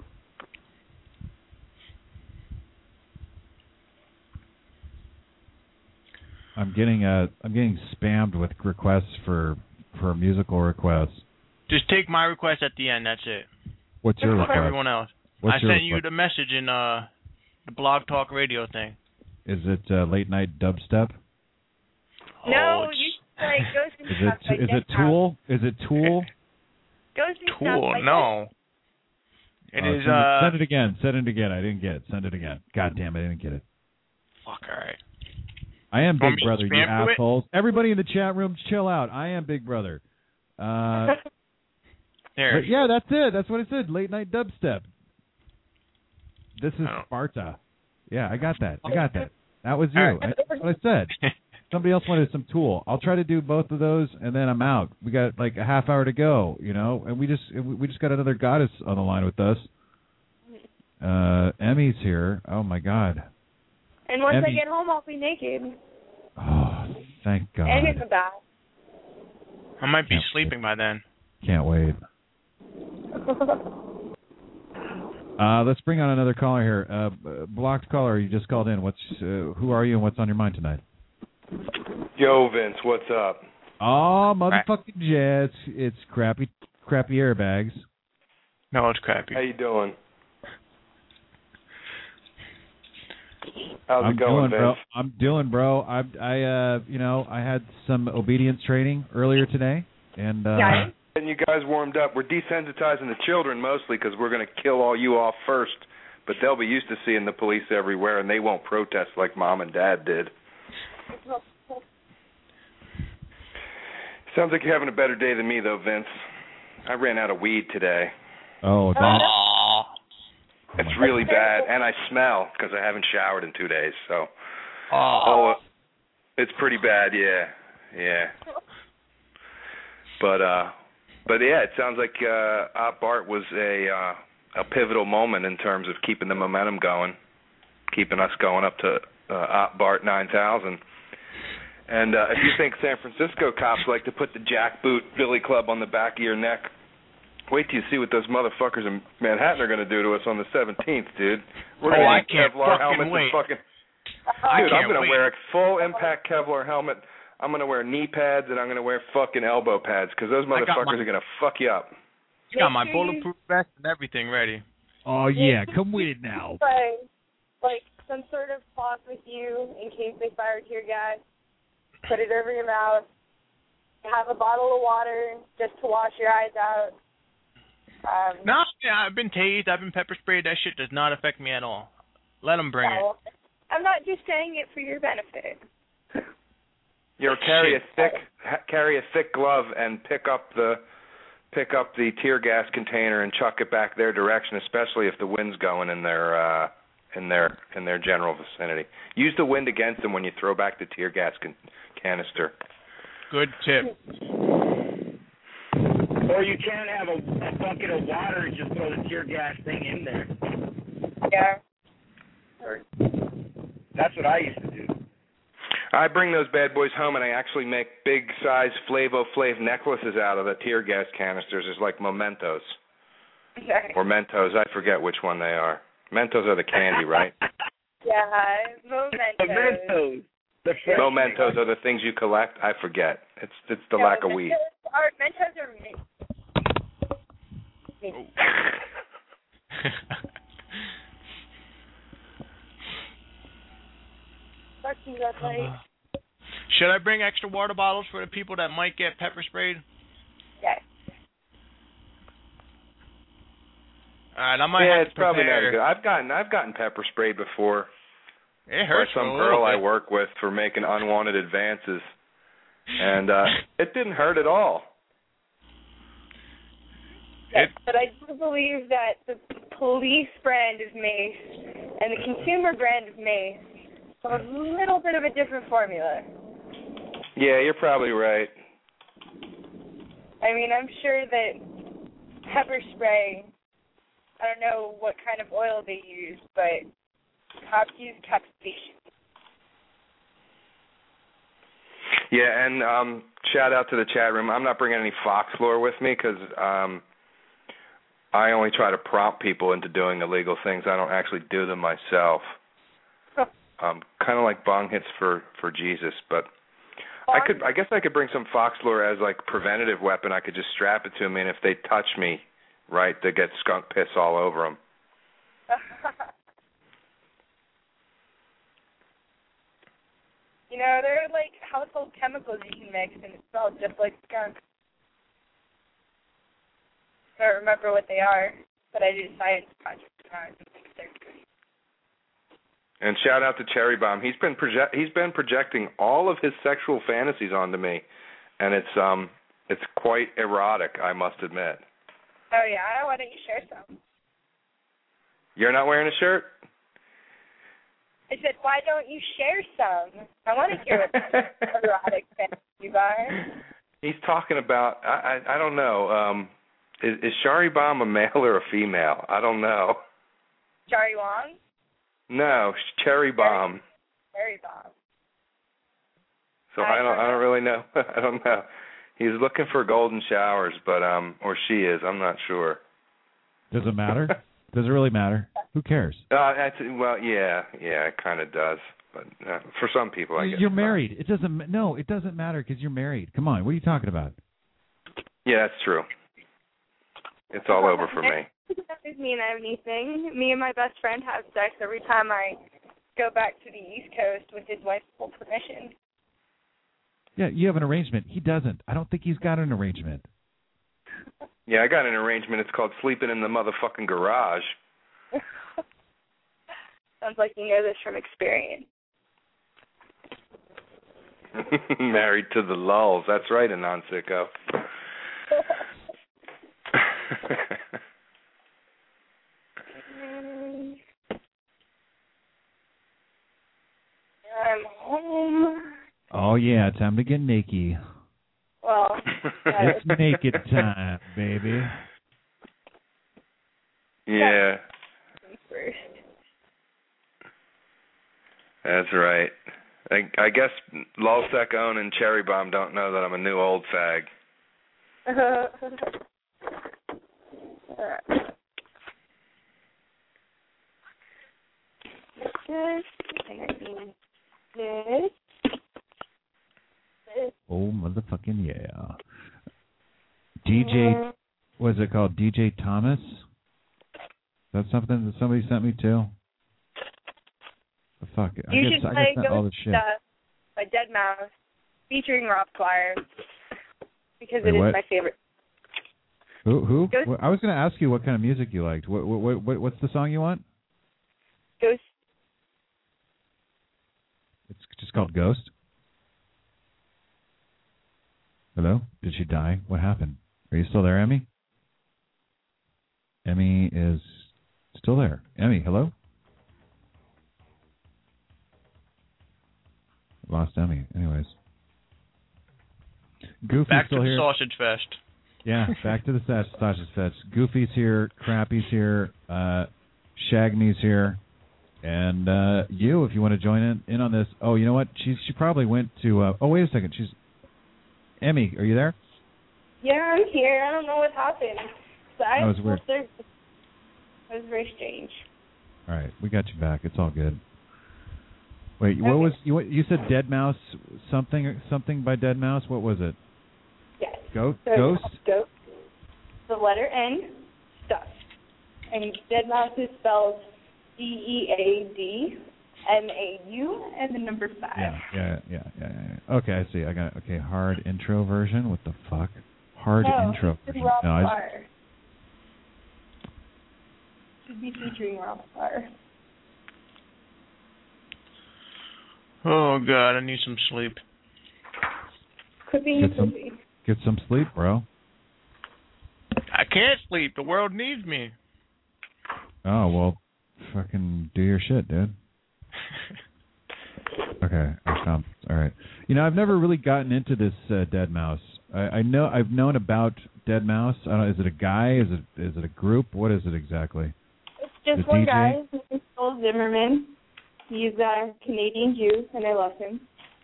I'm getting uh I'm getting spammed with requests for for musical requests. Just take my request at the end. That's it. What's your request? Everyone else. What's I your sent you request? the message in uh the Blog Talk Radio thing. Is it uh, late night dubstep? No, you like Ghost and Is Stuff it by is it Death Tool? Is it Tool? Ghost and Stuff Tool, by no. It Oh, is send uh it, send it again. Send it again. I didn't get it. Send it again. God damn, I didn't get it. fuck, alright. I am Want Big me to Brother, you spam through it? assholes. Everybody in the chat room, chill out. I am Big Brother. Uh, There. but yeah, that's it. That's what it said. Late night dubstep. This is Oh. Sparta. Yeah, I got that. I got that. That was you. All right. I, that's what I said. Somebody else wanted some Tool. I'll try to do both of those, and then I'm out. We got like a half hour to go, you know, and we just we just got another goddess on the line with us. Uh, Emmy's here. Oh my God. And once Emmy. I get home, I'll be naked Oh, thank God. and in the bath. I might be Can't sleeping by then. Can't wait. Uh, let's bring on another caller here. Uh, blocked caller, you just called in. What's uh, who are you and what's on your mind tonight? Yo, Vince, what's up? Oh, motherfucking jets! It's crappy, crappy airbags. No, it's crappy. How you doing? How's I'm it going, doing, bro. Vince? I'm doing, bro. I, I, uh, you know, I had some obedience training earlier today, and uh, Yeah. And you guys warmed up. We're desensitizing the children mostly because we're going to kill all you off first. But they'll be used to seeing the police everywhere, and they won't protest like Mom and Dad did. Sounds like you're having a better day than me, though, Vince. I ran out of weed today. oh, that, It's really bad, and I smell because I haven't showered in two days. So, Oh. oh, it's pretty bad. Yeah, yeah. But, uh, but yeah, it sounds like uh, Op Bart was a uh, a pivotal moment in terms of keeping the momentum going, keeping us going up to uh, Op Bart nine thousand. And uh, if you think San Francisco cops like to put the jackboot Billy Club on the back of your neck, wait till you see what those motherfuckers in Manhattan are going to do to us on the seventeenth, dude. We're Oh, going I to can't Kevlar fucking helmets wait. and fucking. I Dude, can't I'm going to wait. wear a full impact Kevlar helmet. I'm going to wear knee pads and I'm going to wear fucking elbow pads because those I got motherfuckers my- are going to fuck you up. I got my Make sure you- bulletproof vest and everything ready. oh yeah, come with it now. Like, like some sort of cloth with you in case they fire tear gas. Put it over your mouth. Have a bottle of water just to wash your eyes out. Um, No, yeah, I've been tased. I've been pepper sprayed. That shit does not affect me at all. Let them bring it. well, I'm not just saying it for your benefit. You know, carry a thick ha- carry a thick glove and pick up the pick up the tear gas container and chuck it back their direction, especially if the wind's going in their uh, in their in their general vicinity. Use the wind against them when you throw back the tear gas can- canister. Good tip. Or you can have a, a bucket of water and just throw the tear gas thing in there. Yeah. That's what I used to do. I bring those bad boys home and I actually make big size Flavo Flav necklaces out of the tear gas canisters. It's like mementos. Okay. Or Mentos. I forget which one they are. Mentos are the candy, right? Yeah, mementos. Mementos. The Mementos are the things you collect. I forget. It's it's the no, lack of weed. Mentos are, Mentos are me. me. Fuck you, that light. Should I bring extra water bottles for the people that might get pepper sprayed? Yes. All right, I might yeah, have it's to probably not prepare. good. I've gotten I've gotten pepper sprayed before. It hurts by for some a girl little I bit. work with for making unwanted advances, and uh, it didn't hurt at all. Yes, but I do believe that the police brand of mace and the consumer brand of mace have a little bit of a different formula. Yeah, you're probably right. I mean, I'm sure that pepper spray, I don't know what kind of oil they use, but cops use capsaicin. Yeah, and um, shout out to the chat room. I'm not bringing any fox lore with me because um, I only try to prompt people into doing illegal things. I don't actually do them myself. um, kind of like bong hits for, for Jesus, but I could. I guess I could bring some fox lore as like preventative weapon. I could just strap it to me, and if they touch me, right, they get skunk piss all over them. You know, there are like household chemicals you can mix, and it smells just like skunk. I don't remember what they are, but I did a science project on it. And shout out to Cherry Bomb. He's been project. He's been projecting all of his sexual fantasies onto me, and it's um it's quite erotic, I must admit. Oh yeah, why don't you share some? You're not wearing a shirt? I said, why don't you share some? I want to hear what erotic fantasies are. He's talking about. I I, I don't know. Um, is, is Shari Bomb a male or a female? I don't know. Shari Wong? No, Cherry Bomb. Cherry Bomb. So I don't. I don't really know. I don't know. He's looking for golden showers, but um, or she is. I'm not sure. Does it matter? Does it really matter? Who cares? Uh, that's, well, yeah, yeah, it kind of does. But uh, for some people, I guess. You're married. It doesn't. No, it doesn't matter because you're married. Come on, what are you talking about? Yeah, that's true. It's all over for me. It doesn't mean anything. Me and my best friend have sex every time I go back to the East Coast with his wife's full permission. Yeah, you have an arrangement. He doesn't. I don't think he's got an arrangement. Yeah, I got an arrangement. It's called sleeping in the motherfucking garage. Sounds like you know this from experience. Married to the lulls. That's right, a non-sicko. I'm home. Oh, yeah, time to get naked. Well, it's naked time, baby. Yeah. First. That's right. I, I guess Lulsec Own and Cherry Bomb don't know that I'm a new old fag. This, and I mean this. Oh, motherfucking yeah. D J, what is it called? D J Thomas? Is that something that somebody sent me too? The fuck? I You get, should I play get all Ghost this shit. Stuff by Dead Mouse, featuring Rob Squire, because Wait, it is what? my favorite. Who? Who? Ghost- Well, I was going to ask you what kind of music you liked. What, what, what, what's the song you want? Ghost. It's just called Ghost? Hello? Did she die? What happened? Are you still there, Emmy? Emmy is still there. Emmy, hello? Lost Emmy. Anyways. Goofy's Back still to the here. Sausage Fest. Yeah, back to the sa- Sausage Fest. Goofy's here. Crappy's here. Uh, Shagny's here. And uh, you, if you want to join in, in on this. Oh, you know what? She she probably went to. Uh, oh, wait a second. She's Emmy. Are you there? Yeah, I'm here. I don't know what happened. So I That was weird. That was very strange. All right, we got you back. It's all good. Wait, what Okay. was you? You said Dead Mouse something something by Dead Mouse. What was it? Yes. Go, So ghost. Ghost. The letter N. Stuff. And Dead Mouse is spelled D E A D M A U and the number five. Yeah, yeah, yeah, yeah, yeah. Okay, I see. I got it. Okay, hard intro version. What the fuck? Hard no, intro it's version. Rob No, I just- Farr. Should be featuring Rob Farr. Oh God, I need some sleep. Could be. Get could some, be. get some sleep, bro. I can't sleep. The world needs me. Oh well, fucking do your shit, dude. Okay, I found. All right. You know, I've never really gotten into this uh, Dead Mouse. I, I know I've known about Dead Mouse. I don't know, is it a guy? Is it is it a group? What is it exactly? It's just The one D J? guy. His name's Joel Zimmerman. He's a Canadian Jew, and I love him.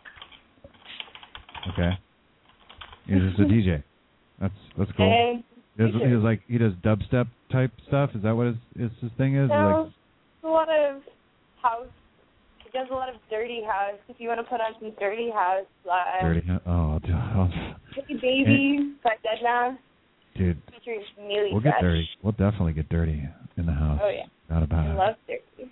Okay. He's just a D J. That's that's cool. And He does, he does like he does dubstep type stuff. Is that what his his, his thing is? so, Like, a lot of house. He does a lot of dirty house. If you want to put on some dirty house, uh, dirty. Oh, dude. Oh, Hey Baby by Dead Mouse, dude. featuring Neely We'll get Fresh. dirty. We'll definitely get dirty in the house. Oh yeah, Not about I it. love dirty.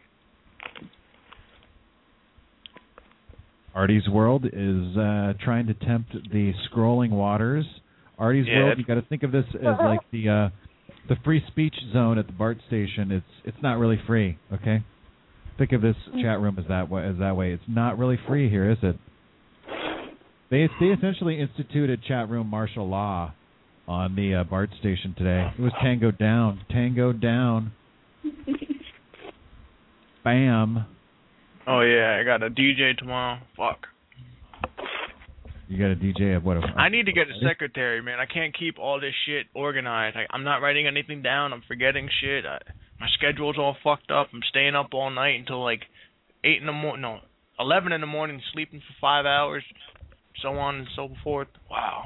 Artie's World is uh, trying to tempt the scrolling waters. Artie's Yeah. World, you got to think of this as like the uh, the free speech zone at the BART station. It's it's not really free, okay? Think of this chat room as that way. As that way, it's not really free here, is it? They they essentially instituted chat room martial law on the uh, BART station today. It was Tango down, Tango down. Bam. Oh yeah, I got a D J tomorrow. Fuck. You got a D J of what? A, I need to get a secretary, man. I can't keep all this shit organized. I, I'm not writing anything down. I'm forgetting shit. I, my schedule's all fucked up. I'm staying up all night until like eight in the morning. No, eleven in the morning, sleeping for five hours, so on and so forth. Wow.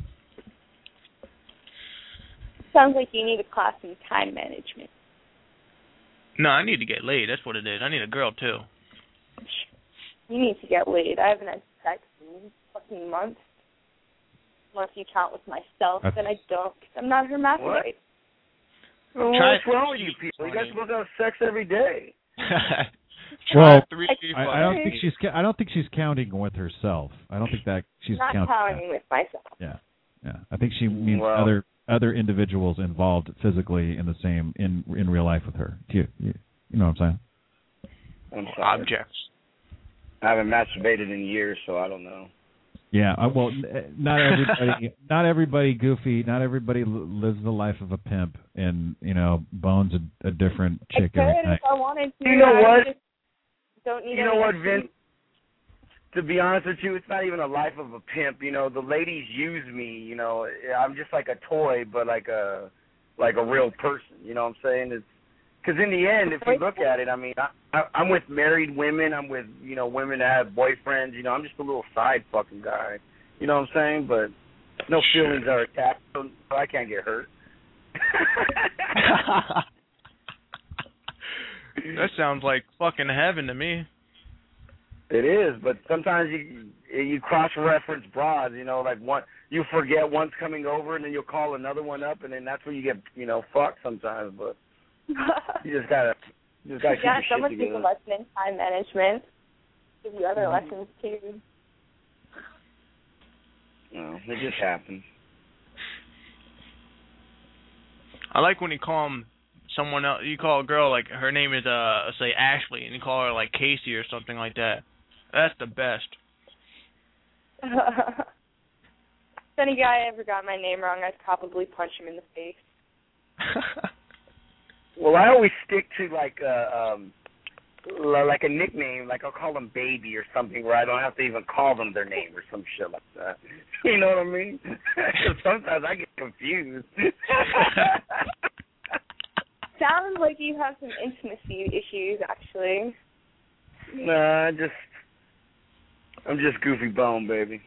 Sounds like you need a class in time management. No, I need to get laid. That's what it is. I need a girl too. You need to get laid. I haven't had sex in fucking months. Unless you count with myself, That's- then I don't. 'Cause I'm not hermaphrodite. Well, Try what's wrong with you people? You guys supposed to have sex every day. Well, three, I, I don't think she's. ca- I don't think she's counting with herself. I don't think that she's Not counting. counting with myself. Yeah, yeah. I think she means Well- other other individuals involved physically in the same in in real life with her. You, you, you know what I'm saying? I'm sorry. Objects. I haven't masturbated in years, so I don't know. Yeah. Uh, well, n- not everybody. not everybody goofy. Not everybody l- lives the life of a pimp and you know bones a, a different I chick could every if night. I wanted to. You know I what? just don't need You know any what, extra- Vince? To be honest with you, it's not even a life of a pimp. You know, the ladies use me. You know, I'm just like a toy, but like a like a real person. You know what I'm saying? It's because in the end, if you look at it, I mean, I, I, I'm with married women. I'm with you know women that have boyfriends. You know, I'm just a little side fucking guy. You know what I'm saying? But no feelings are attached, so I can't get hurt. That sounds like fucking heaven to me. It is, but sometimes you you cross-reference broads, you know, like one you forget one's coming over, and then you'll call another one up, and then that's where you get, you know, fucked sometimes. But you just gotta, you just gotta keep yeah, your someone shit take a together. lesson in time management. Give you other Mhm. lessons too. No, it just happens. I like when you call 'em someone else. You call a girl like her name is uh say Ashley, and you call her like Casey or something like that. That's the best. If any guy ever got my name wrong, I'd probably punch him in the face. Well, I always stick to like a um, li- like a nickname, like I'll call them Baby or something, where I don't have to even call them their name or some shit like that. You know what I mean? Sometimes I get confused. Sounds like you have some intimacy issues, actually. Nah, I just I'm just Goofy Bone, baby.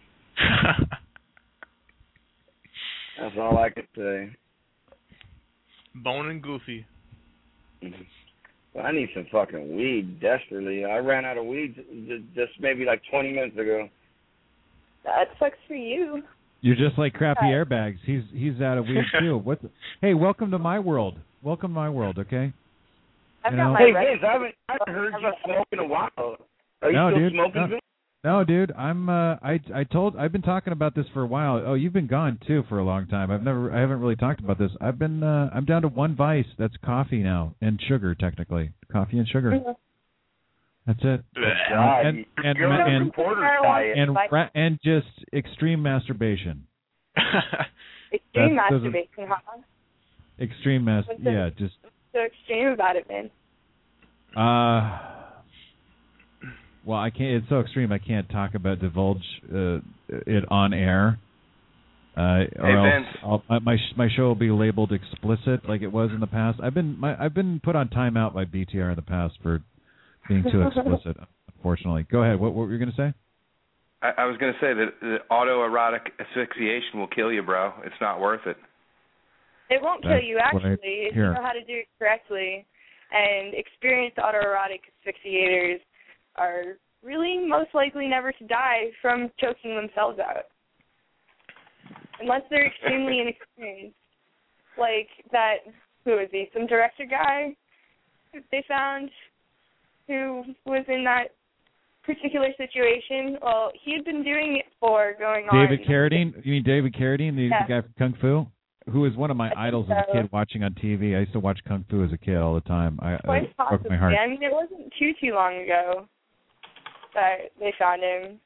That's all I can say. Bone and Goofy. Mm-hmm. I need some fucking weed desperately. I ran out of weed just maybe like twenty minutes ago. That sucks for you. You're just like crappy airbags. He's he's out of weed too. What? The, hey, welcome to my world. Welcome to my world. Okay. I've you got know? my Hey red- Vince, I haven't, I haven't heard you smoke in a while. Are you no, still dude. smoking, No. Vince? No, dude, I'm. Uh, I I told. I've been talking about this for a while. Oh, you've been gone too for a long time. I've never. I haven't really talked about this. I've been. Uh, I'm down to one vice. That's coffee now and sugar, technically. Coffee and sugar. Mm-hmm. That's it. God, and and you're and on a and, reporter's diet. and, ra- and just extreme masturbation. Extreme That's- those are- masturbation, huh? Extreme mas. What's the- Yeah, just. So extreme about it, man. Uh. Well, I can't. It's so extreme. I can't talk about divulge uh, it on air. Uh, or Hey, else Vince. I'll, my my sh- my show will be labeled explicit, like it was in the past. I've been my I've been put on timeout by B T R in the past for being too explicit. Unfortunately, go ahead. What what were you going to say? I, I was going to say that the autoerotic asphyxiation will kill you, bro. It's not worth it. It won't kill That's you, what I actually, if hear. you know how to do it correctly. And experienced autoerotic asphyxiators are really most likely never to die from choking themselves out. Unless they're extremely inexperienced. Like that, who is he, some director guy they found who was in that particular situation. Well, he had been doing it for going on. David Carradine? You mean David Carradine, the, Yeah. the guy from Kung Fu? Who was one of my idols as a so. kid watching on T V. I used to watch Kung Fu as a kid all the time. I, I Quite it broke possibly. my heart. I mean, it wasn't too, too long ago that they found him.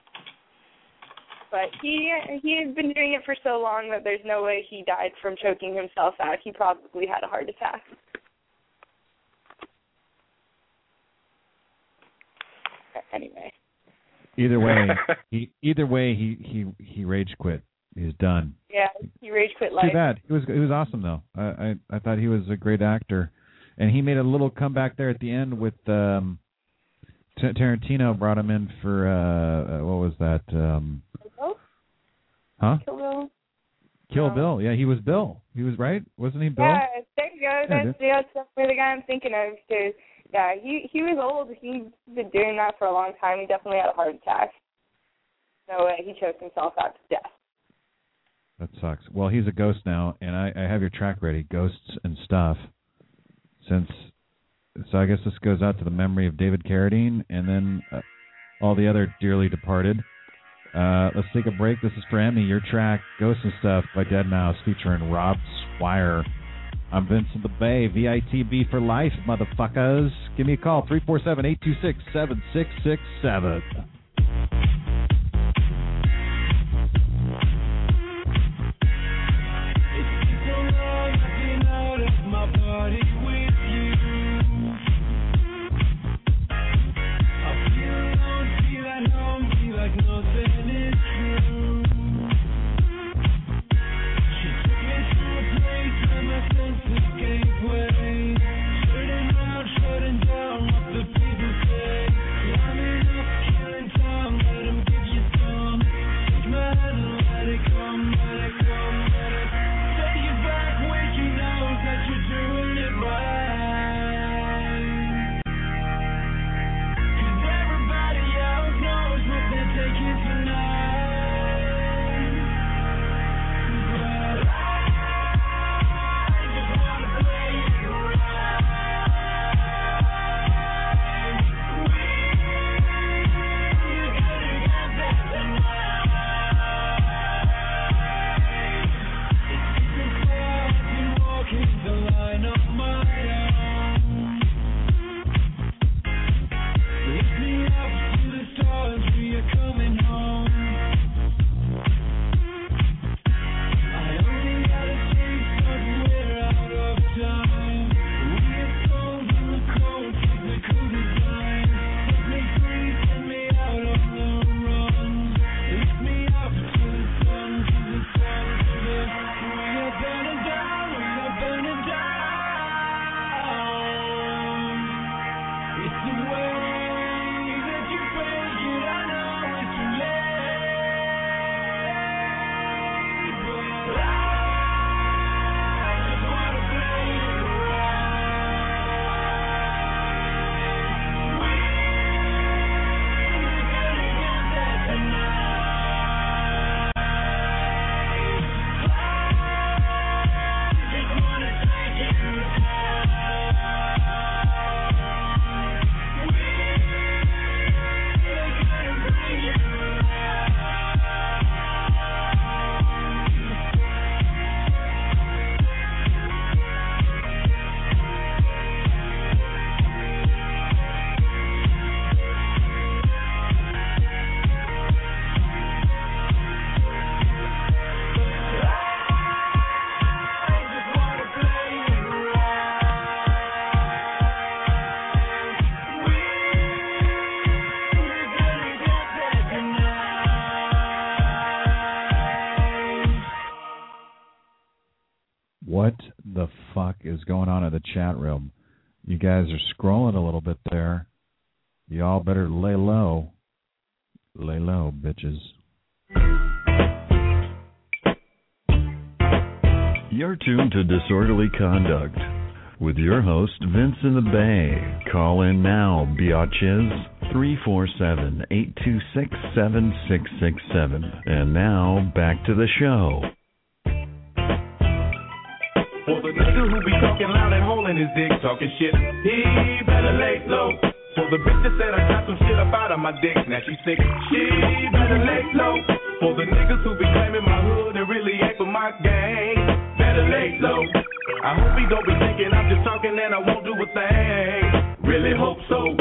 But he he had been doing it for so long that there's no way he died from choking himself out. He probably had a heart attack. Anyway. Either way, he either way he he he rage quit. He's done. Yeah, he rage quit life. Too bad. He was he was awesome though. I, I I thought he was a great actor, and he made a little comeback there at the end with um, T- Tarantino brought him in for uh, uh what was that? Um, Bill? huh? Kill Bill? Kill No. Bill. Yeah, he was Bill. He was right. Wasn't he Bill? Yeah, there you go. Yeah, That's, yeah, that's definitely the guy I'm thinking of. Cause, yeah, he he was old. He's been doing that for a long time. He definitely had a heart attack. No way. He choked himself out to death. That sucks. Well, he's a ghost now, and I, I have your track ready, Ghosts and Stuff. Since, so I guess this goes out to the memory of David Carradine, and then uh, all the other dearly departed. Uh, let's take a break. This is for Emmy, your track, Ghosts and Stuff by Dead Mouse, featuring Rob Swire. I'm Vincent the Bay, V I T B for life, motherfuckers. Give me a call, three four seven, eight two six, seven six six seven. Shutting down what the people say. Climbing up, killing What the fuck is going on in the chat room? You guys are scrolling a little bit there. Y'all better lay low. Lay low, bitches. You're tuned to Disorderly Conduct with your host, Vince in the Bay. Call in now, biatches. three four seven, eight two six, seven six six seven. And now, back to the show. For the nigga who be talking loud and holding his dick, talking shit, he better lay low. For the bitch that said I got some shit up out of my dick, now she sick, she better lay low. For the niggas who be claiming my hood and really ain't for my gang, better lay low. I hope he don't be thinking I'm just talking and I won't do a thing. Really hope so.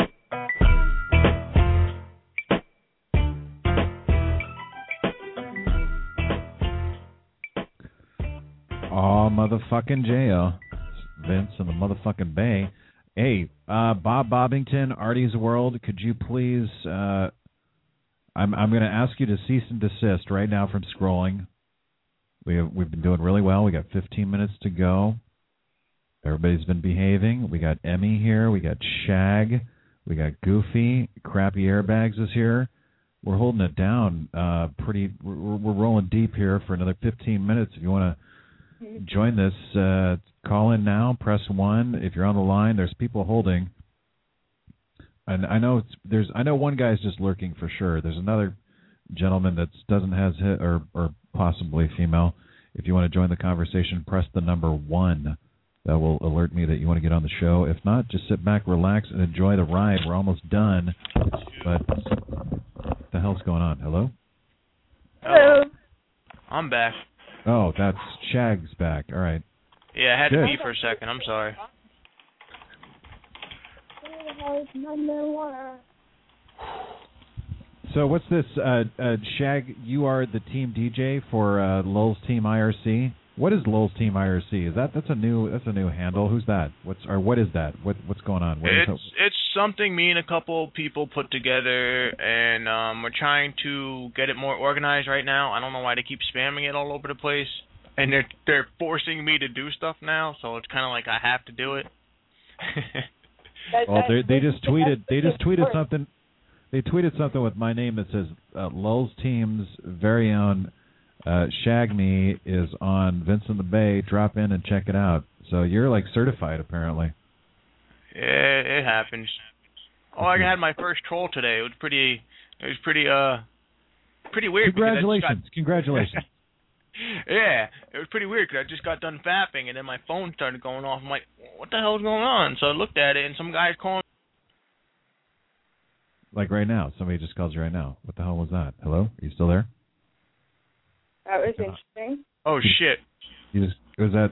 Oh, motherfucking J-O. Vince in the motherfucking Bay. Hey, uh, Bob Bobbington, Artie's World, could you please, uh, I'm I'm going to ask you to cease and desist right now from scrolling. We have, we've been doing really well. We got fifteen minutes to go. Everybody's been behaving. We got Emmy here. We got Shag. We got Goofy. Crappy Airbags is here. We're holding it down uh, pretty, we're, we're rolling deep here for another fifteen minutes. If you want to join this, uh, call in now, press one. If you're on the line, there's people holding. And I know it's, there's I know one guy's just lurking for sure. There's another gentleman that doesn't has hit, or or possibly female. If you want to join the conversation, press the number one. That will alert me that you want to get on the show. If not, just sit back, relax, and enjoy the ride. We're almost done. But what the hell's going on? Hello? Hello. I'm back. Oh, that's Shag's back. All right. Yeah, I had Good. to be for a second. I'm sorry. So what's this, uh, uh, Shag? You are the team D J for uh, Lulz Team I R C. What is Lulz Team I R C? Is that that's a new that's a new handle? Who's that? What's or what is that? What what's going on? What is It's it's something me and a couple people put together, and um, we're trying to get it more organized right now. I don't know why they keep spamming it all over the place, and they're they're forcing me to do stuff now, so it's kind of like I have to do it. Well, they they just tweeted they just tweeted something. They tweeted something with my name that says uh, Lulz Team's very own uh, Shag Me is on Vince in the Bay. Drop in and check it out. So you're like certified apparently. Yeah, it happens. Oh, I had my first troll today. It was pretty. It was pretty. Uh, pretty weird. Congratulations! Congratulations! Yeah, it was pretty weird because I just got done fapping and then my phone started going off. I'm like, what the hell's going on? So I looked at it and some guy's calling. Like right now, somebody just calls you right now. What the hell was that? Hello? Are you still there? That was interesting. Oh shit! You just was that?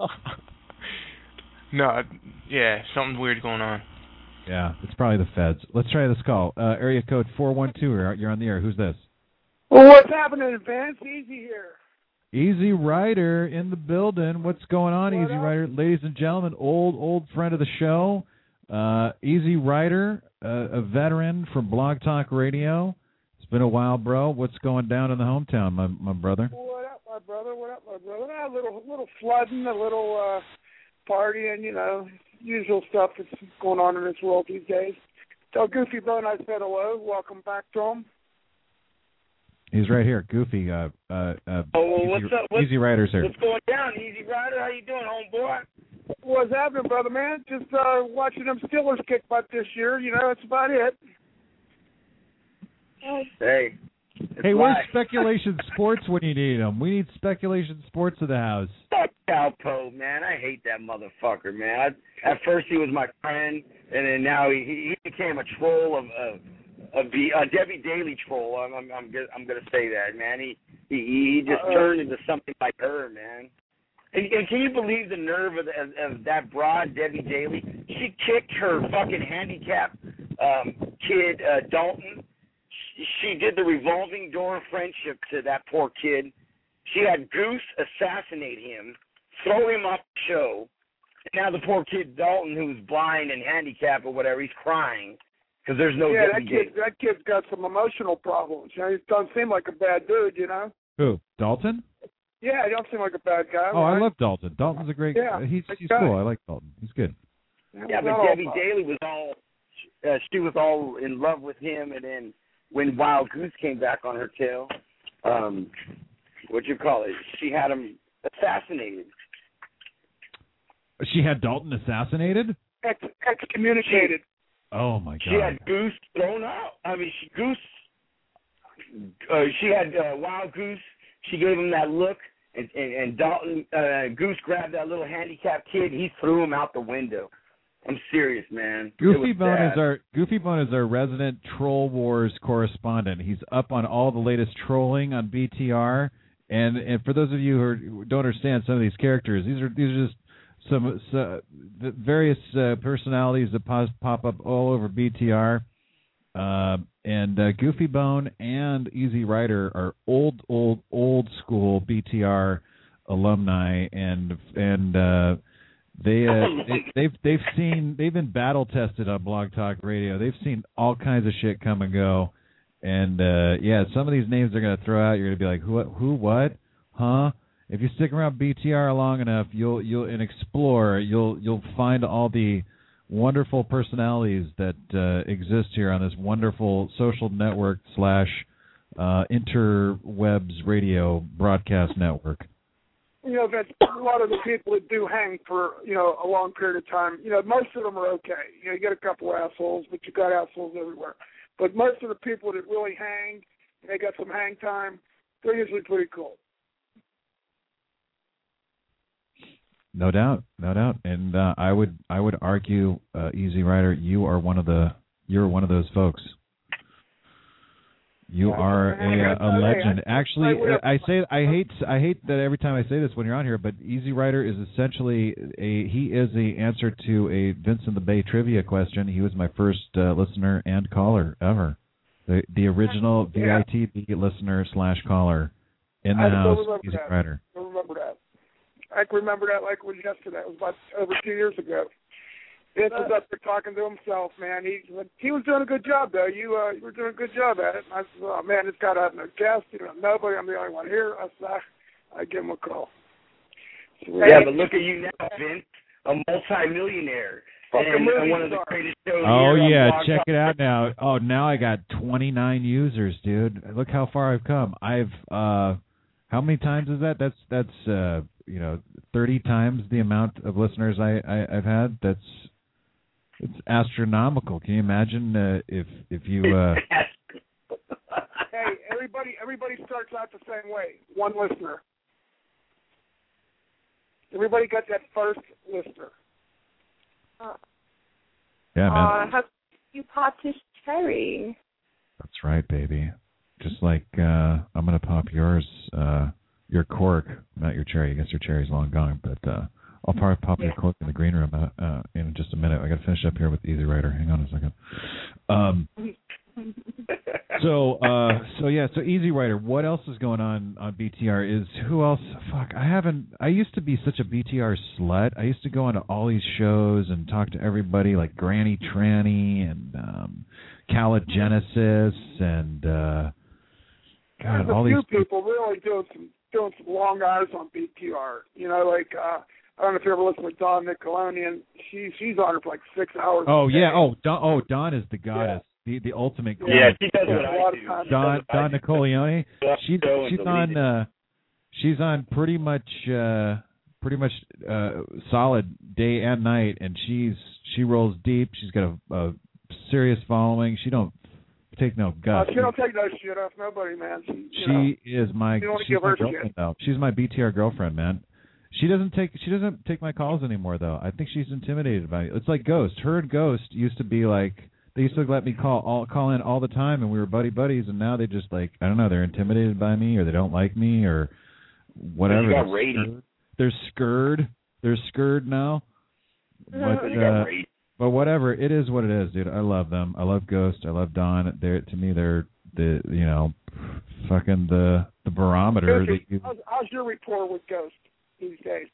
No, yeah, something weird going on. Yeah, it's probably the feds. Let's try this call. Uh, area code four one two. You're on the air. Who's this? Well, what's happening, Vince? Easy here. Easy Rider in the building. What's going on, What Easy up? Rider? Ladies and gentlemen, old, old friend of the show, uh, Easy Rider, uh, a veteran from Blog Talk Radio. It's been a while, bro. What's going down in the hometown, my my brother? What up, my brother? What up, my brother? A little, little flooding, a little uh, partying, you know, usual stuff that's going on in this world these days. Tell Goofy Bro and I said hello. Welcome back to him. He's right here, Goofy. Uh, uh, uh, Oh, well, Easy, what's up? What's, Easy Rider's here. What's going down, Easy Rider? How you doing, homeboy? What's happening, brother, man? Just uh, watching them Steelers kick butt this year. You know, that's about it. Hey. Hey, where's Speculation Sports when you need them? We need Speculation Sports in the house. Fuck Calpo, man. I hate that motherfucker, man. I, at first he was my friend, and then now he he became a troll of of, of the uh, Debbie Daly troll. I'm I'm I'm, go- I'm gonna say that, man. He he he just Uh-oh. turned into something like her, man. And, and can you believe the nerve of, the, of, of that broad, Debbie Daly? She kicked her fucking handicapped um, kid, uh, Dalton. She, she did the revolving door friendship to that poor kid. She had Goose assassinate him, throw him off the show. And now the poor kid, Dalton, who's blind and handicapped or whatever, he's crying because there's no yeah, Debbie that Daly. kid, that kid's got some emotional problems. You know, he doesn't seem like a bad dude, you know. Who? Dalton? Yeah, he don't seem like a bad guy. Oh, right? I love Dalton. Dalton's a great. Yeah, he's good he's guy. cool. I like Dalton. He's good. Yeah, but Debbie Daly was all, uh, she was all in love with him, and then when Wild Goose came back on her tail, um, what you call it, she had him assassinated. She had Dalton assassinated? Ex- excommunicated. Oh, my God. She had Goose thrown out. I mean, she, Goose, uh, she had uh, Wild Goose. She gave him that look, and, and, and Dalton, uh, Goose grabbed that little handicapped kid. He threw him out the window. I'm serious, man. Goofy Bone is our Goofy Bone is our resident Troll Wars correspondent. He's up on all the latest trolling on B T R. And, and for those of you who, are, who don't understand some of these characters, these are these are just some uh, the various uh, personalities that pop, pop up all over B T R. Uh, and uh, Goofy Bone and Easy Rider are old, old, old school B T R alumni, and and uh, they, uh, they they've they've seen they've been battle tested on Blog Talk Radio. They've seen all kinds of shit come and go, and uh, yeah, some of these names they're gonna throw out. You're gonna be like, who, who, what, huh? If you stick around B T R long enough, you'll you'll and explore, you'll you'll find all the wonderful personalities that uh, exist here on this wonderful social network slash uh, interwebs radio broadcast network. You know, that a lot of the people that do hang for, you know, a long period of time, you know, most of them are okay. You know, you get a couple assholes, but you got assholes everywhere. But most of the people that really hang, they got some hang time, they're usually pretty cool. No doubt, no doubt, and uh, I would I would argue, uh, Easy Rider, you are one of the you're one of those folks. You are a, a legend. Actually, I say I hate I hate that every time I say this when you're on here, but Easy Rider is essentially a he is the answer to a Vince in the Bay trivia question. He was my first uh, listener and caller ever, the the original V I T B listener slash caller in the I house. remember Easy that. Rider. I remember that. I can remember that like it was yesterday. It was about over two years ago. Vince was up there talking to himself, man. He he was doing a good job, though. You uh, you were doing a good job at it. And I said, oh, man, it's got to have no guest. You know, nobody. I'm the only one here. I said, I, I give him a call. So yeah, but look at you now, Vince, a multi-millionaire. And, and one of the greatest shows Oh, here yeah, on check it out now. Oh, now I got twenty-nine users, dude. Look how far I've come. I've, uh, how many times is that? That's, that's uh, you know, thirty times the amount of listeners I, I, I've had. That's, it's astronomical. Can you imagine uh, if if you? Uh... Hey, everybody! Everybody starts out the same way. One listener. Everybody got that first listener. Uh, yeah, man. uh, how you popped his cherry? That's right, baby. Just like uh, I'm gonna pop yours, uh, your cork, not your cherry. I guess your cherry's long gone, but. Uh, I'll probably pop your cork in the green room uh, uh, in just a minute. I got to finish up here with Easy Rider. Hang on a second. Um, so, uh, so yeah, so Easy Rider. What else is going on on B T R? Is who else? Fuck, I haven't. I used to be such a B T R slut. I used to go into all these shows and talk to everybody, like Granny Tranny and um, Caligenesis and uh, God, There's all a few these people really doing some doing some long hours on B T R. You know, like. Uh, I don't know if you ever listen to Dawn Nickelodeon. She she's on her for like six hours. Oh a day. yeah. Oh Dawn. Oh Dawn is the goddess. Yeah. The the ultimate. Yeah, goddess. she does yeah. what I do. Dawn Dawn do. Nicoleone. She she's on. Uh, she's on pretty much uh, pretty much uh, solid day and night, and she's she rolls deep. She's got a, a serious following. She don't take no Uh, guff. she don't take no shit off nobody, man. She, you she know, is my. you don't wanna She's give my her girlfriend shit. though. She's my B T R girlfriend, man. She doesn't take she doesn't take my calls anymore though. I think she's intimidated by it. It's like Ghost. Her and Ghost used to be like they used to let me call all call in all the time, and we were buddy buddies. And now they just like I don't know. They're intimidated by me, or they don't like me, or whatever. You got They're rating. scared. They're scared. They're scared now. But You got uh, rating. but whatever. It is what it is, dude. I love them. I love Ghost. I love Dawn. They're to me they're the you know fucking the the barometer. Ghost, that you, how's, how's your rapport with Ghost these days?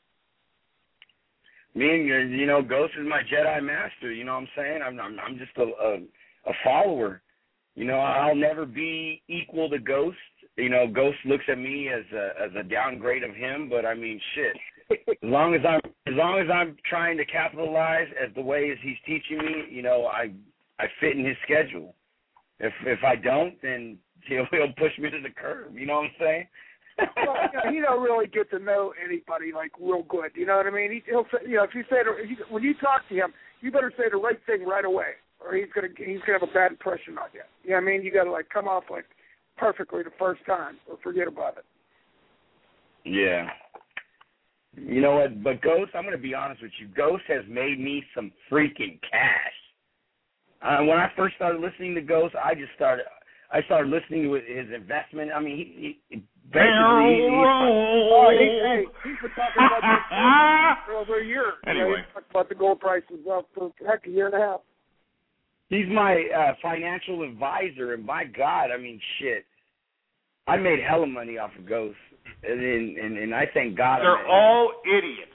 Me and your, you know, Ghost is my Jedi master. You know what I'm saying? I'm, I'm, I'm just a, a, a follower. You know, I'll never be equal to Ghost. you know, Ghost looks at me as a as a downgrade of him, but I mean, shit. As long as I'm as long as I'm trying to capitalize as the way as he's teaching me, you know, I I fit in his schedule. If if I don't, then he'll he'll push me to the curb. You know what I'm saying? Well, you know, he don't really get to know anybody like real good. You know what I mean? He, he'll say, you know, if you say to, if you, when you talk to him, you better say the right thing right away, or he's gonna he's gonna have a bad impression on you. You know what I mean? You got to like come off like perfectly the first time, or forget about it. Yeah. You know what? But Ghost, I'm gonna be honest with you. Ghost has made me some freaking cash. Uh, when I first started listening to Ghost, I just started. I started listening to his investment. I mean, he, he basically. He, oh, he, hey, he's been talking about this for over a year. Anyway, you know, he's talking about the gold prices up for heck a year and a half. He's my uh, financial advisor, and my God, I mean, shit, I made hella money off of Ghost, and and, and, and I thank God. They're all idiots.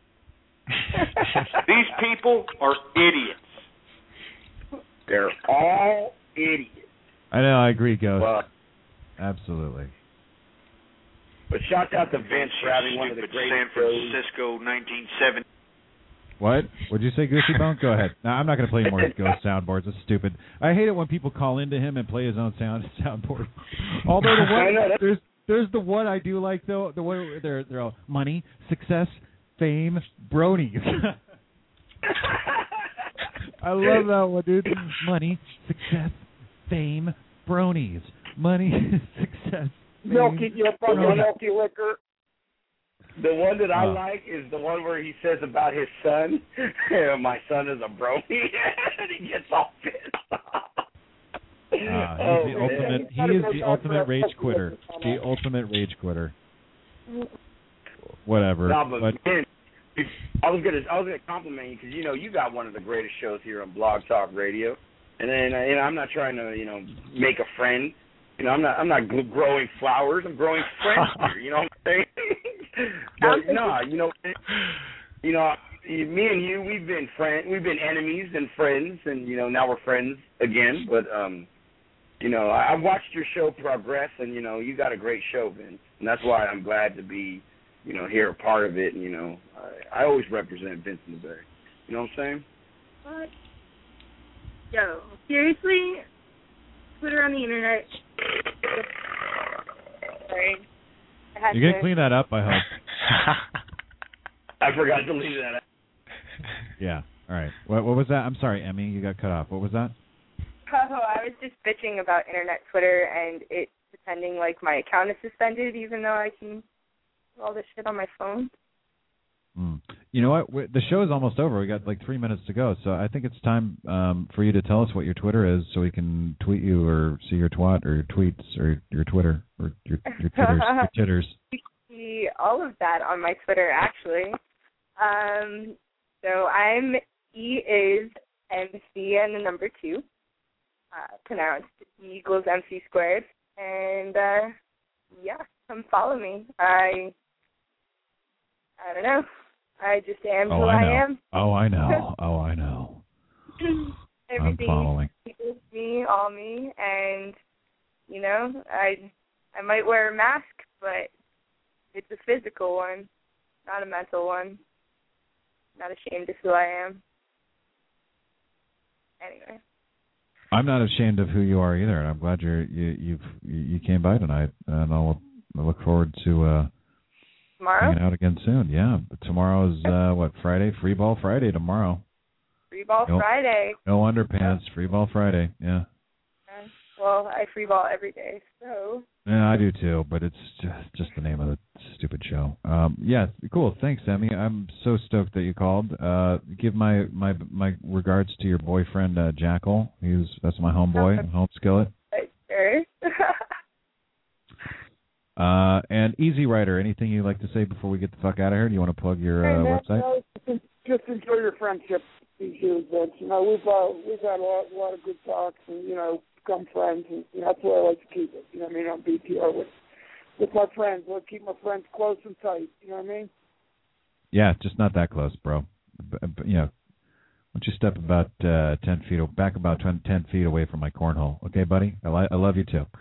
These people are idiots. They're all idiots. I know, I agree, Ghost. Well, absolutely. But shout out to Vince for having one of the greatest San Francisco nineteen seventy. What? What'd you say, Goosey Bone? Go ahead. No, I'm not going to play more Ghost soundboards. It's stupid. I hate it when people call into him and play his own sound soundboard. Although the one, there's there's the one I do like though. The one where they're they're all money, success, fame, bronies. I love that one, dude. Money, success, fame, bronies. Money, success, fame, milky, you know, bronies. milky liquor. The one that I Oh. like is the one where he says about his son, my son is a brony, and he gets all pissed off. Uh, he's Oh, the man. ultimate. He is the ultimate rage quitter. The ultimate rage quitter. Whatever. No, but, but man, I was gonna I was gonna compliment you because you know you got one of the greatest shows here on Blog Talk Radio, and then uh, you know I'm not trying to you know make a friend. You know I'm not I'm not gl- growing flowers. I'm growing friends here. You know what I'm saying? But no, you know, you know, me and you, we've been friends, we've been enemies and friends, and you know, now we're friends again. But um, you know, I, I've watched your show progress, and you know, you got a great show, Vince, and that's why I'm glad to be, you know, here a part of it. And you know, I, I always represent Vince in the Bay. You know what I'm saying? What? Yo, seriously? Twitter on the internet. Sorry. I had you're to... gonna clean that up, I hope. I forgot to leave that out. Yeah. All right. What, what was that? I'm sorry, Emmy. You got cut off. What was that? Oh, I was just bitching about internet Twitter and it pretending like my account is suspended, even though I can do all this shit on my phone. Mm. You know what? we the show is almost over. We got like three minutes to go, so I think it's time um, for you to tell us what your Twitter is, so we can tweet you or see your twat or your tweets or your Twitter or your your titters. your titters. You can see all of that on my Twitter, actually. Um, so I'm E is M C and the number two, uh, pronounced E equals M C squared, and uh, yeah, come follow me. I I don't know. I just am oh, who I, I, know. am. Oh, I know. Oh, I know. I'm following. Everything is me, all me, and you know, I I might wear a mask, but it's a physical one, not a mental one. Not ashamed of who I am. Anyway. I'm not ashamed of who you are either, and I'm glad you're you you've you came by tonight, and I'll I look forward to uh, tomorrow hanging out again soon. Yeah, but tomorrow's uh, what Friday? Free Ball Friday tomorrow. Free Ball no, Friday. No underpants. Free Ball Friday. Yeah. Uh, well, I free ball every day, so. Yeah, I do too, but it's just just the name of the stupid show. Um, yeah, cool. Thanks, Emmy. I'm so stoked that you called. Uh, give my, my my regards to your boyfriend uh, Jackal. He's that's my homeboy, home skillet. Sure. uh, and Easy Rider. Anything you'd like to say before we get the fuck out of here? Do you want to plug your uh, Hey, man, website? uh, just enjoy your friendship these years, Vince. You know, we've uh, we've had a lot, a lot of good talks, and you know, become friends, and you know, that's where I like to keep it. You know what I mean? On B T R with with my friends, I keep my friends close and tight. You know what I mean? Yeah, just not that close, bro. B- b- you know, why don't you step about uh, ten feet, back about ten feet away from my cornhole, okay, buddy? I, li- I love you too.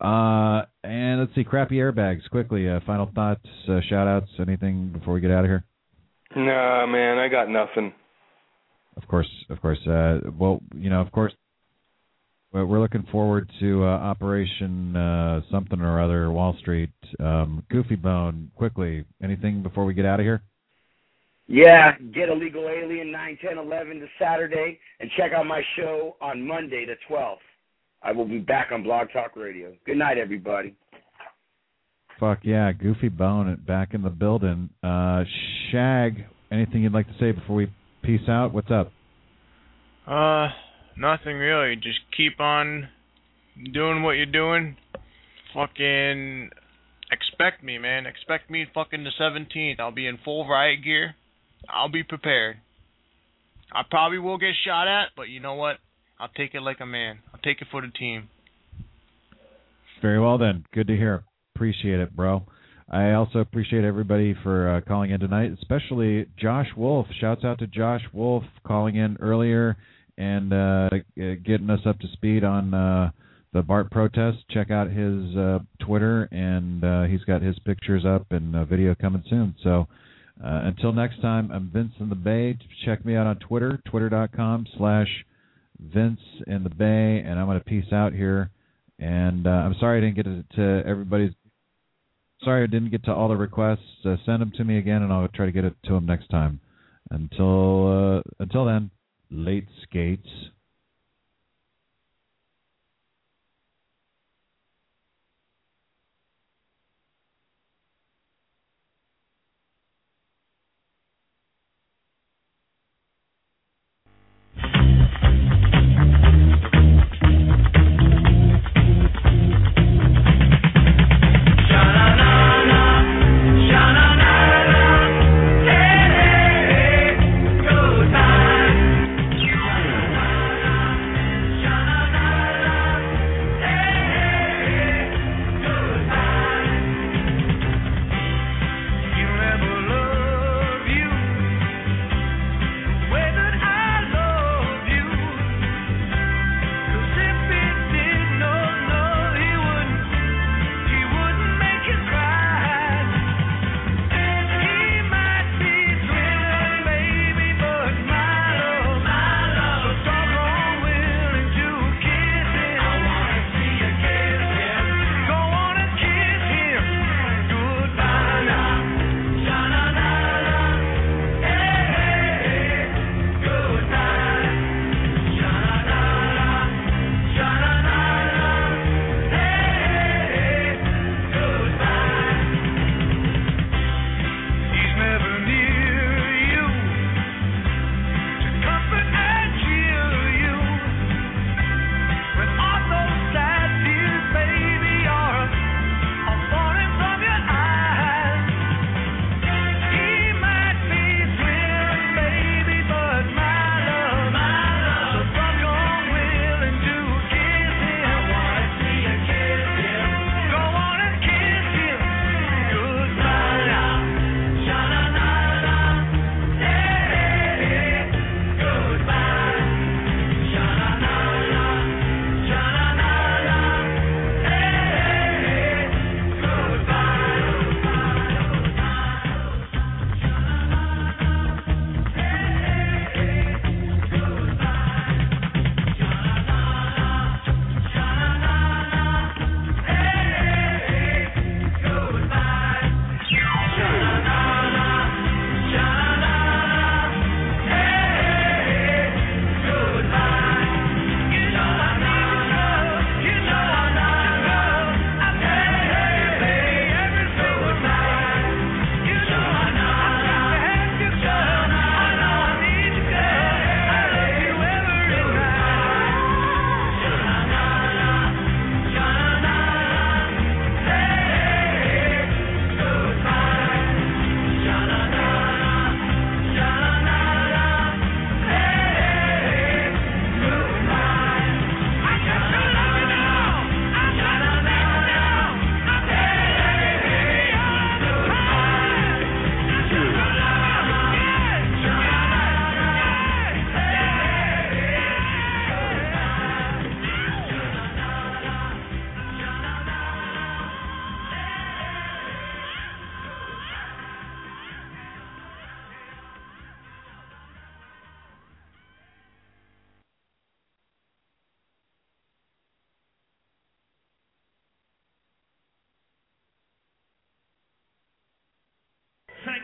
Uh, and let's see, crappy airbags. Quickly, uh, final thoughts, uh, shout-outs, anything before we get out of here? Nah, man, I got nothing. Of course, of course. Uh, well, you know, of course, we're looking forward to uh, Operation uh, something or other, Wall Street. Um, Goofy Bone, quickly, anything before we get out of here? Yeah, get Illegal Alien nine, ten, eleven this Saturday, and check out my show on Monday the twelfth. I will be back on Blog Talk Radio. Good night, everybody. Fuck yeah, Goofy Bone back in the building. Uh, Shag, anything you'd like to say before we peace out? What's up? Uh, nothing really. Just keep on doing what you're doing. Fucking expect me, man. Expect me fucking the seventeenth. I'll be in full riot gear. I'll be prepared. I probably will get shot at, but you know what? I'll take it like a man. I'll take it for the team. Very well then. Good to hear. Appreciate it, bro. I also appreciate everybody for uh, calling in tonight, especially Josh Wolf. Shouts out to Josh Wolf calling in earlier and uh, getting us up to speed on uh, the BART protest. Check out his uh, Twitter, and uh, he's got his pictures up and a video coming soon. So uh, until next time, I'm Vince in the Bay. Check me out on Twitter, twitter.com slash Vince in the Bay, and I'm going to peace out here. And uh, I'm sorry I didn't get to, to everybody's. Sorry I didn't get to all the requests. Uh, send them to me again, and I'll try to get it to them next time. Until uh, until then, late skates.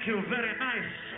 you. Very nice.